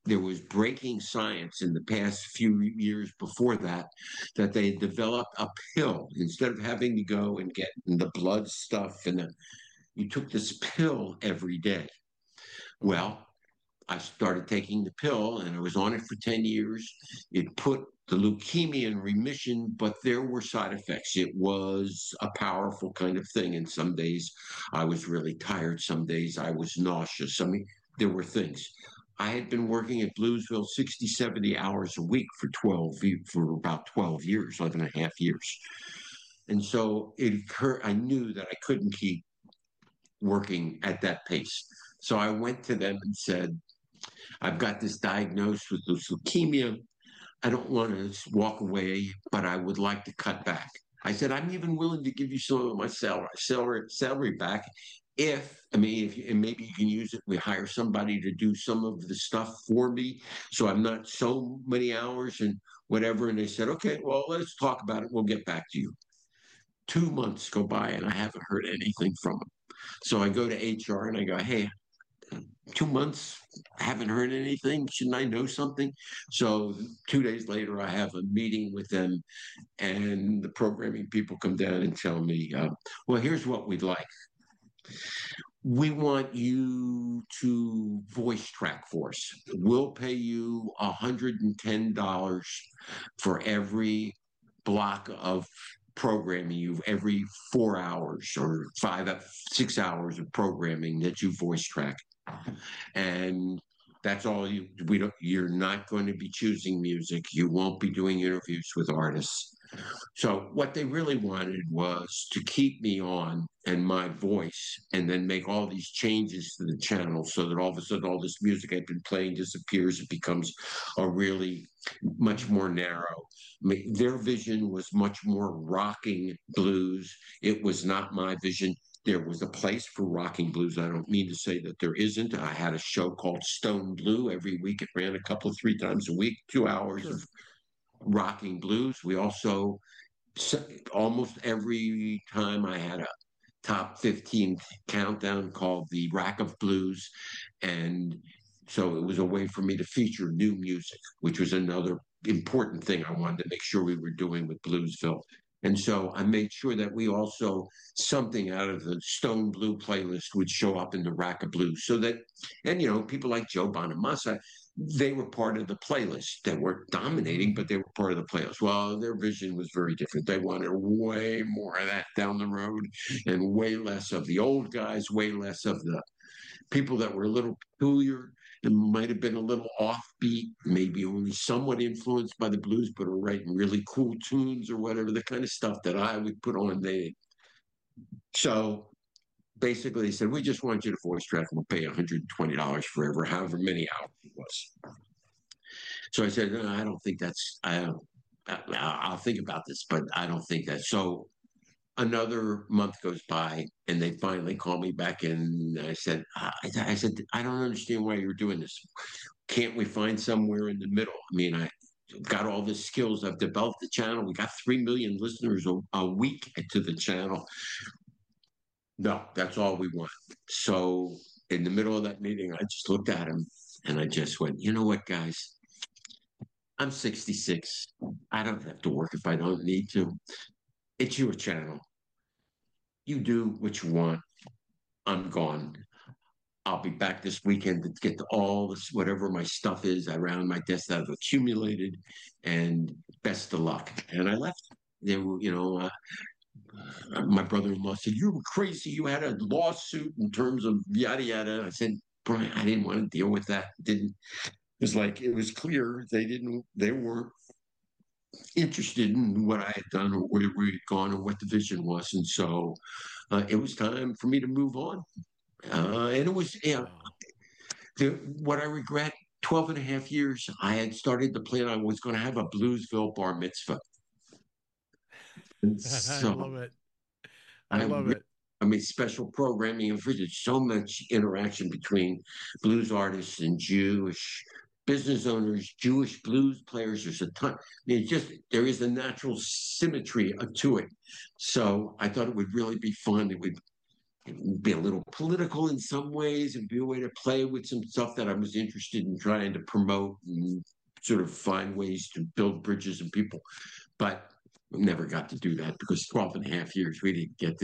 there was breaking science in the past few years before that, that they developed a pill instead of having to go and get the blood stuff you took this pill every day. Well, I started taking the pill and I was on it for 10 years. It put the leukemia in remission, but there were side effects. It was a powerful kind of thing. And some days I was really tired. Some days I was nauseous. I mean, there were things. I had been working at Bluesville 60, 70 hours a week for about 12 years, 11 and a half years. And so I knew that I couldn't keep working at that pace. So I went to them and said, I've got this diagnosed with this leukemia. I don't want to walk away, but I would like to cut back. I said, I'm even willing to give you some of my salary back and maybe you can use it. We hire somebody to do some of the stuff for me. So I'm not so many hours and whatever. And they said, okay, well, let's talk about it. We'll get back to you. 2 months go by and I haven't heard anything from them. So I go to HR and I go, hey, 2 months, I haven't heard anything. Shouldn't I know something? So 2 days later, I have a meeting with them, and the programming people come down and tell me, well, here's what we'd like. We want you to voice track for us. We'll pay you $110 for every block of programming you every 4 hours or 6 hours of programming that you voice track. And that's all you're not going to be choosing music. You won't be doing interviews with artists. So what they really wanted was to keep me on and my voice and then make all these changes to the channel so that all of a sudden all this music I've been playing disappears. It becomes a really much more narrow. I mean, their vision was much more rocking blues. It was not my vision. There was a place for rocking blues. I don't mean to say that there isn't. I had a show called Stone Blue every week. It ran 3 times a week, 2 hours of rocking blues. We also, almost every time I had a top 15 countdown called the Rack of Blues. And so it was a way for me to feature new music, which was another important thing I wanted to make sure we were doing with Bluesville. And so I made sure that we also, something out of the Stone Blue playlist would show up in the Rack of Blues so that, and people like Joe Bonamassa, they were part of the playlist. They weren't dominating, but they were part of the playlist. Well, their vision was very different. They wanted way more of that down the road and way less of the old guys, way less of the people that were a little peculiar and might have been a little offbeat, maybe only somewhat influenced by the blues, but are writing really cool tunes or whatever, the kind of stuff that I would put on. So basically they said, we just want you to voice track and we'll pay $120 for however many hours it was. So I said, no, I don't think I'll think about this, but I don't think that. So another month goes by and they finally call me back and I said, I don't understand why you're doing this. Can't we find somewhere in the middle? I mean, I got all the skills. I've developed the channel. We got 3 million listeners a week to the channel. No, that's all we want. So in the middle of that meeting, I just looked at him and I just went, you know what, guys? I'm 66. I don't have to work if I don't need to. It's your channel. You do what you want. I'm gone. I'll be back this weekend to get to all this, whatever my stuff is around my desk that I've accumulated, and best of luck. And I left. They were, my brother-in-law said, you were crazy. You had a lawsuit in terms of yada, yada. I said, Brian, I didn't want to deal with that. It was clear they weren't interested in what I had done or where we had gone or what the vision was. And so it was time for me to move on. And it was, what I regret, 12 and a half years, I had started to plan I was going to have a Bluesville bar mitzvah. And so I love it. I love it. I mean, special programming and so much interaction between blues artists and Jewish business owners, Jewish blues players. There's a ton. There is a natural symmetry to it. So I thought it would really be fun. It would be a little political in some ways and be a way to play with some stuff that I was interested in trying to promote and sort of find ways to build bridges and people. But we never got to do that because 12 and a half years, we didn't get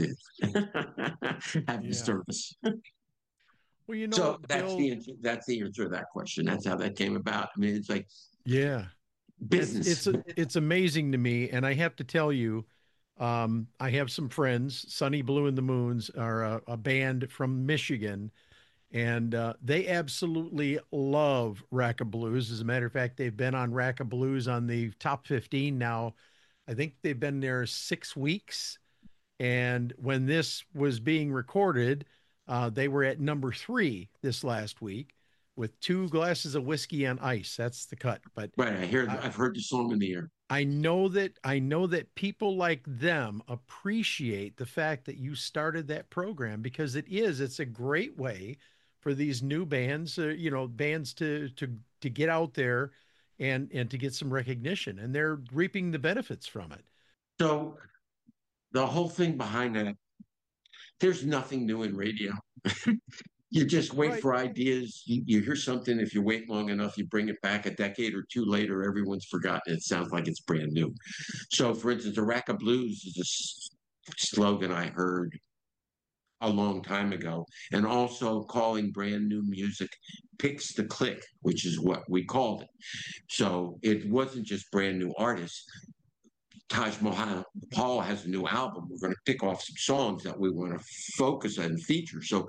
to have the service. Well, you know, So that's Bill, the answer. That's the answer to that question. That's how that came about. I mean, it's like yeah, business. it's amazing to me, and I have to tell you, I have some friends. Sunny Blue and the Moons are a band from Michigan, and they absolutely love Racka Blues. As a matter of fact, they've been on Racka Blues on the top 15 now. I think they've been there 6 weeks. And when this was being recorded, they were at number 3 this last week with 2 glasses of whiskey on ice. That's the cut. But Right. I've heard the song in the air. I know that people like them appreciate the fact that you started that program because it's a great way for these new bands, bands to get out there and to get some recognition, and they're reaping the benefits from it. So the whole thing behind that, there's nothing new in radio. You just wait Right. for ideas. You hear something. If you wait long enough, you bring it back a decade or two later, everyone's forgotten. It sounds like it's brand new. So, for instance, the Racka Blues is a slogan I heard a long time ago, and also calling brand new music picks the click, which is what we called it. So it wasn't just brand new artists. Taj Mahal has a new album. We're going to pick off some songs that we want to focus on and feature. So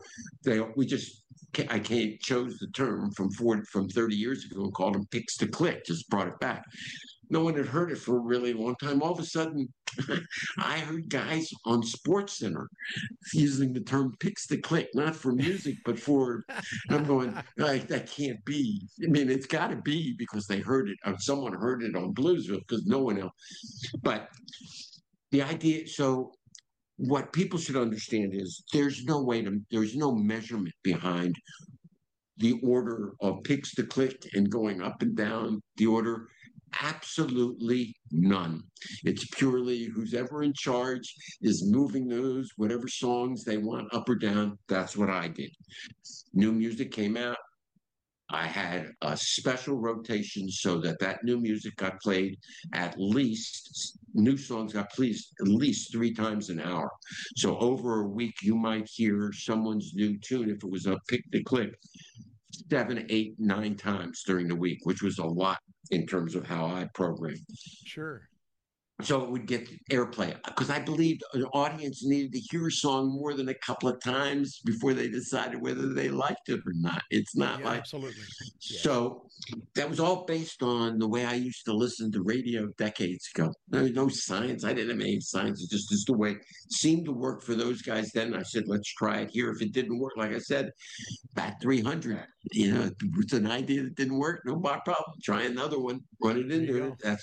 I chose the term from 30 years ago and called them picks to click. Just brought it back. No one had heard it for a really long time. All of a sudden, I heard guys on SportsCenter using the term picks to click, not for music, but for. I'm going, like, that can't be. I mean, it's got to be because they heard it, or someone heard it on Bluesville because no one else. But the idea, so what people should understand is there's no measurement behind the order of picks to click and going up and down the order. Absolutely none. It's purely who's ever in charge is moving those, whatever songs they want up or down. That's what I did. New music came out. I had a special rotation so that new music got played new songs got played at least 3 times an hour. So over a week, you might hear someone's new tune if it was a pick to click 7, 8, 9 times during the week, which was a lot in terms of how I programmed. Sure. So it would get airplay because I believed an audience needed to hear a song more than a couple of times before they decided whether they liked it or not. It's not like absolutely. Yeah. So that was all based on the way I used to listen to radio decades ago. There was no science. I didn't have any science. It's just the way it seemed to work for those guys then. I said, let's try it here. If it didn't work, like I said, Bat 300, it's an idea that didn't work. No problem. Try another one. Run it into it.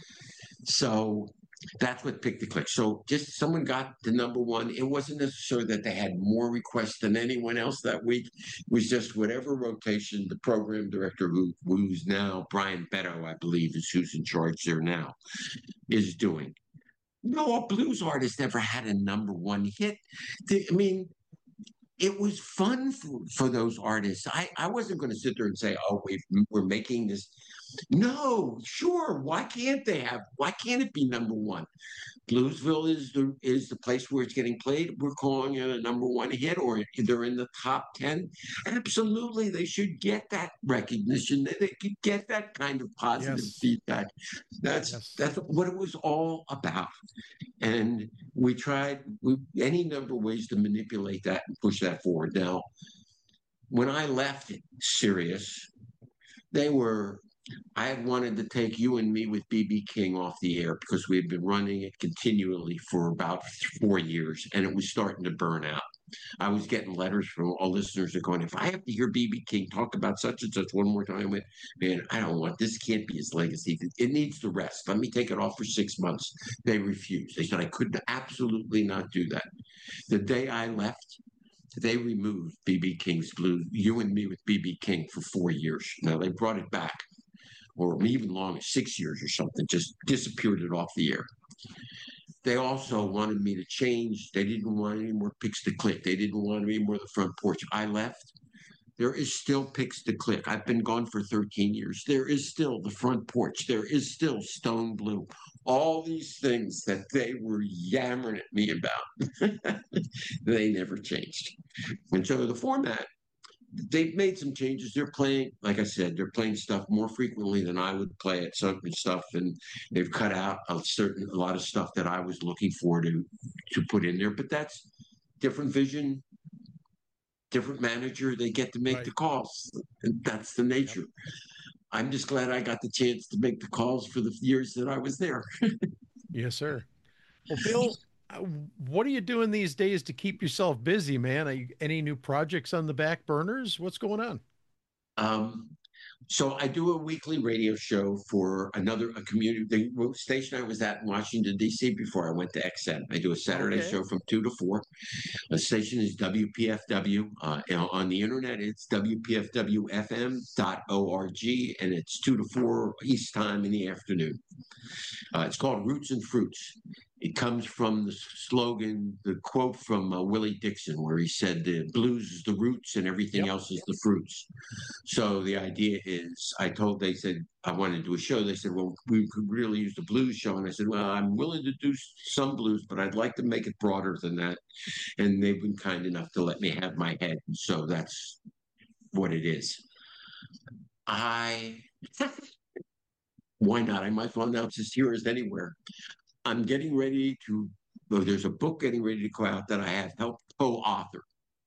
So that's what picked the click. So just someone got to number 1. It wasn't necessarily that they had more requests than anyone else that week. It was just whatever rotation the program director, who's now Brian Beto, I believe, is who's in charge there now, is doing. No, a blues artist never had a number 1 hit. I mean, it was fun for those artists. I wasn't going to sit there and say, oh, we're making this. No, sure. Why can't it be number 1? Bluesville is the place where it's getting played. We're calling it a number 1 hit, or they're in the top 10. Absolutely, they should get that recognition. They could get that kind of positive feedback. That's what it was all about. And we tried any number of ways to manipulate that and push that forward. Now, when I left Sirius, I had wanted to take You and Me with B.B. King off the air because we had been running it continually for about 4 years, and it was starting to burn out. I was getting letters from all listeners that going, if I have to hear B.B. King talk about such and such one more time, I went, man, I don't want this. Can't be his legacy. It needs to rest. Let me take it off for 6 months. They refused. They said I could absolutely not do that. The day I left, they removed B.B. King's Blues, You and Me with B.B. King for 4 years. Now they brought it back, or even longer, 6 years or something, just disappeared it off the air. they also wanted me to change. They didn't want any more Picks to Click. They didn't want any more of the Front Porch. I left. There is still Picks to Click. I've been gone for 13 years. There is still the Front Porch. There is still Stone Blue. All these things that they were yammering at me about, they never changed. And so the format, they've made some changes. They're playing, like I said, they're playing stuff more frequently than I would play it, certain stuff, and they've cut out a lot of stuff that I was looking for to put in there. But that's different vision, different manager. They get to make the calls, and that's the nature. I'm just glad I got the chance to make the calls for the years that I was there. Yes, sir. Well, Bill, what are you doing these days to keep yourself busy, man? Any new projects on the back burners? What's going on? So I do a weekly radio show for a community the station I was at in Washington, D.C. before I went to XM. I do a Saturday show from 2 to 4. The station is WPFW. On the internet, it's WPFWFM.org, and it's 2 to 4 East time in the afternoon. It's called Roots and Fruits. It comes from the slogan, the quote from Willie Dixon, where he said, the blues is the roots and everything else is the fruits. So the idea is, they said, I wanted to do a show. They said, well, we could really use the blues show. And I said, well, I'm willing to do some blues, but I'd like to make it broader than that. And they've been kind enough to let me have my head. And so that's what it is. Why not? I might as well announce this here as anywhere. I'm getting ready there's a book getting ready to go out that I have helped co-author.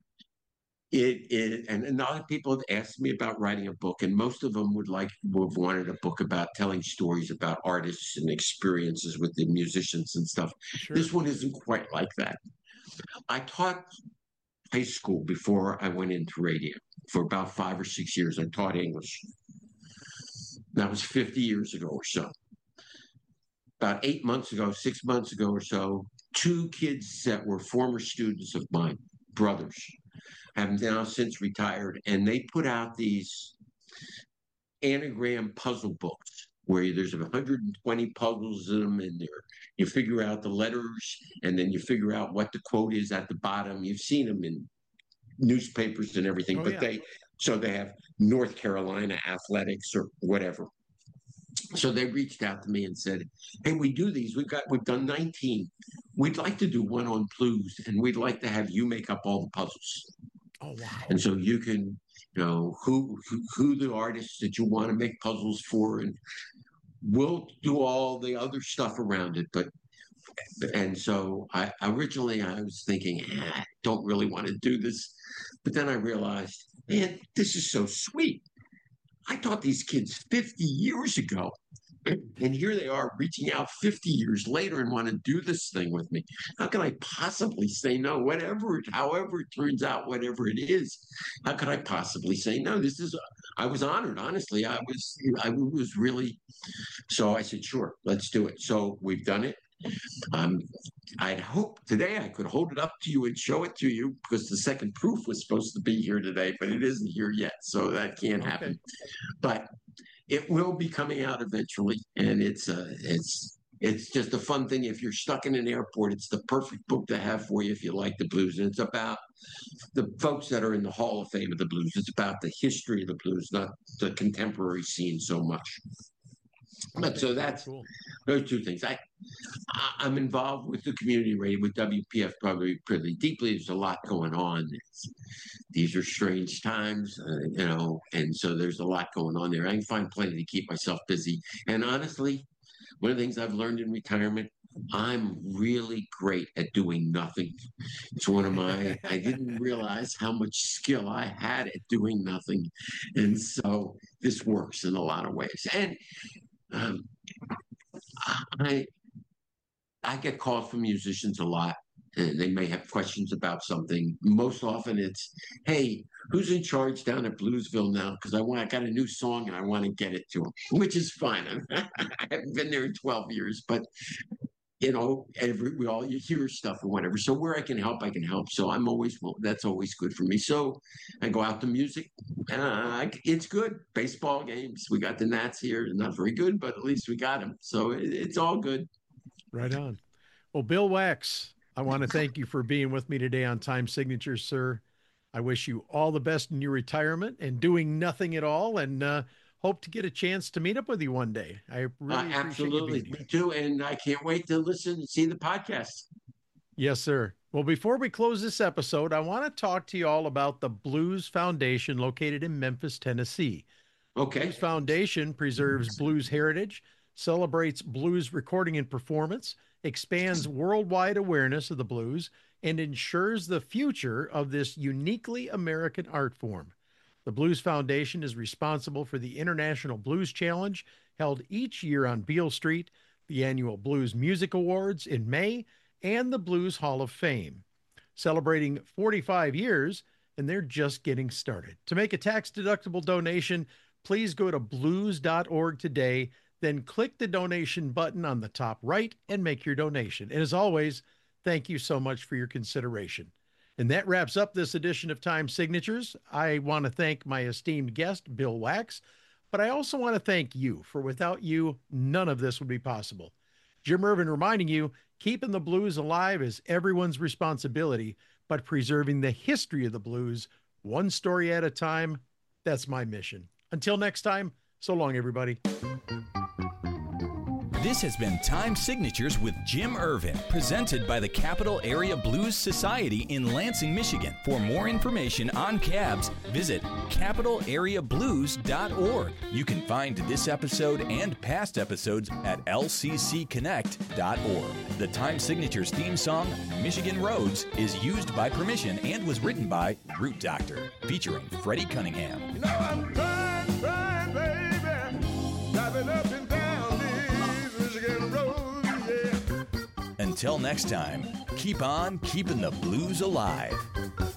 And a lot of people have asked me about writing a book, and most of them would have wanted a book about telling stories about artists and experiences with the musicians and stuff. Sure. This one isn't quite like that. I taught high school before I went into radio. For about 5 or 6 years, I taught English. That was 50 years ago or so. About 6 months ago or so, 2 kids that were former students of mine, brothers, have now since retired, and they put out these anagram puzzle books where there's 120 puzzles in them, and you figure out the letters, and then you figure out what the quote is at the bottom. You've seen them in newspapers and everything, they have North Carolina athletics or whatever. So they reached out to me and said, hey, we do these. We've done 19. We'd like to do one on blues, and we'd like to have you make up all the puzzles. Oh, wow. And so you can, who the artists that you want to make puzzles for, and we'll do all the other stuff around it. And so originally I was thinking, I don't really want to do this. But then I realized, man, this is so sweet. I taught these kids 50 years ago, and here they are reaching out 50 years later and want to do this thing with me. How can I possibly say no? However it turns out, whatever it is, how could I possibly say no? I was honored, honestly. I was really, so I said, sure, let's do it. So we've done it. I'd hope today I could hold it up to you and show it to you, because the second proof was supposed to be here today, but it isn't here yet, so that can't happen. But it will be coming out eventually, and it's just a fun thing. If you're stuck in an airport, it's the perfect book to have for you if you like the blues. And it's about the folks that are in the Hall of Fame of the blues. It's about the history of the blues, not the contemporary scene so much. But so that's cool. Those 2 things. I'm involved with the community radio, with WPF probably pretty deeply. There's a lot going on. These are strange times, and so there's a lot going on there. I can find plenty to keep myself busy. And honestly, one of the things I've learned in retirement, I'm really great at doing nothing. It's I didn't realize how much skill I had at doing nothing. And so this works in a lot of ways. And I get calls from musicians a lot, and they may have questions about something. Most often it's, hey, who's in charge down at Bluesville now? Because I got a new song and I want to get it to them, which is fine. I haven't been there in 12 years, but you hear stuff or whatever. So where I can help, I can help. So that's always good for me. So I go out to music. It's good. Baseball games. We got the Nats here. Not very good, but at least we got them. So it's all good. Right on. Well, Bill Wax, I want to thank you for being with me today on Time Signatures, sir. I wish you all the best in your retirement and doing nothing at all, and hope to get a chance to meet up with you one day. I really appreciate absolutely. you being here. Me too. And I can't wait to listen and see the podcast. Yes, sir. Well, before we close this episode, I want to talk to you all about the Blues Foundation located in Memphis, Tennessee. Okay. Blues Foundation preserves blues heritage, celebrates blues recording and performance, expands worldwide awareness of the blues, and ensures the future of this uniquely American art form. The Blues Foundation is responsible for the International Blues Challenge held each year on Beale Street, the annual Blues Music Awards in May, and the Blues Hall of Fame. Celebrating 45 years, and they're just getting started. To make a tax-deductible donation, please go to blues.org today, then click the donation button on the top right and make your donation. And as always, thank you so much for your consideration. And that wraps up this edition of Time Signatures. I want to thank my esteemed guest, Bill Wax, but I also want to thank you, for without you, none of this would be possible. Jim Ervin reminding you, keeping the blues alive is everyone's responsibility, but preserving the history of the blues, one story at a time, that's my mission. Until next time, so long, everybody. This has been Time Signatures with Jim Ervin, presented by the Capital Area Blues Society in Lansing, Michigan. For more information on cabs, visit capitalareablues.org. You can find this episode and past episodes at lccconnect.org. The Time Signatures theme song, Michigan Roads, is used by permission and was written by Root Doctor, featuring Freddie Cunningham. You know I'm trying, baby, driving up and down these Michigan roads, yeah. Until next time, keep on keeping the blues alive.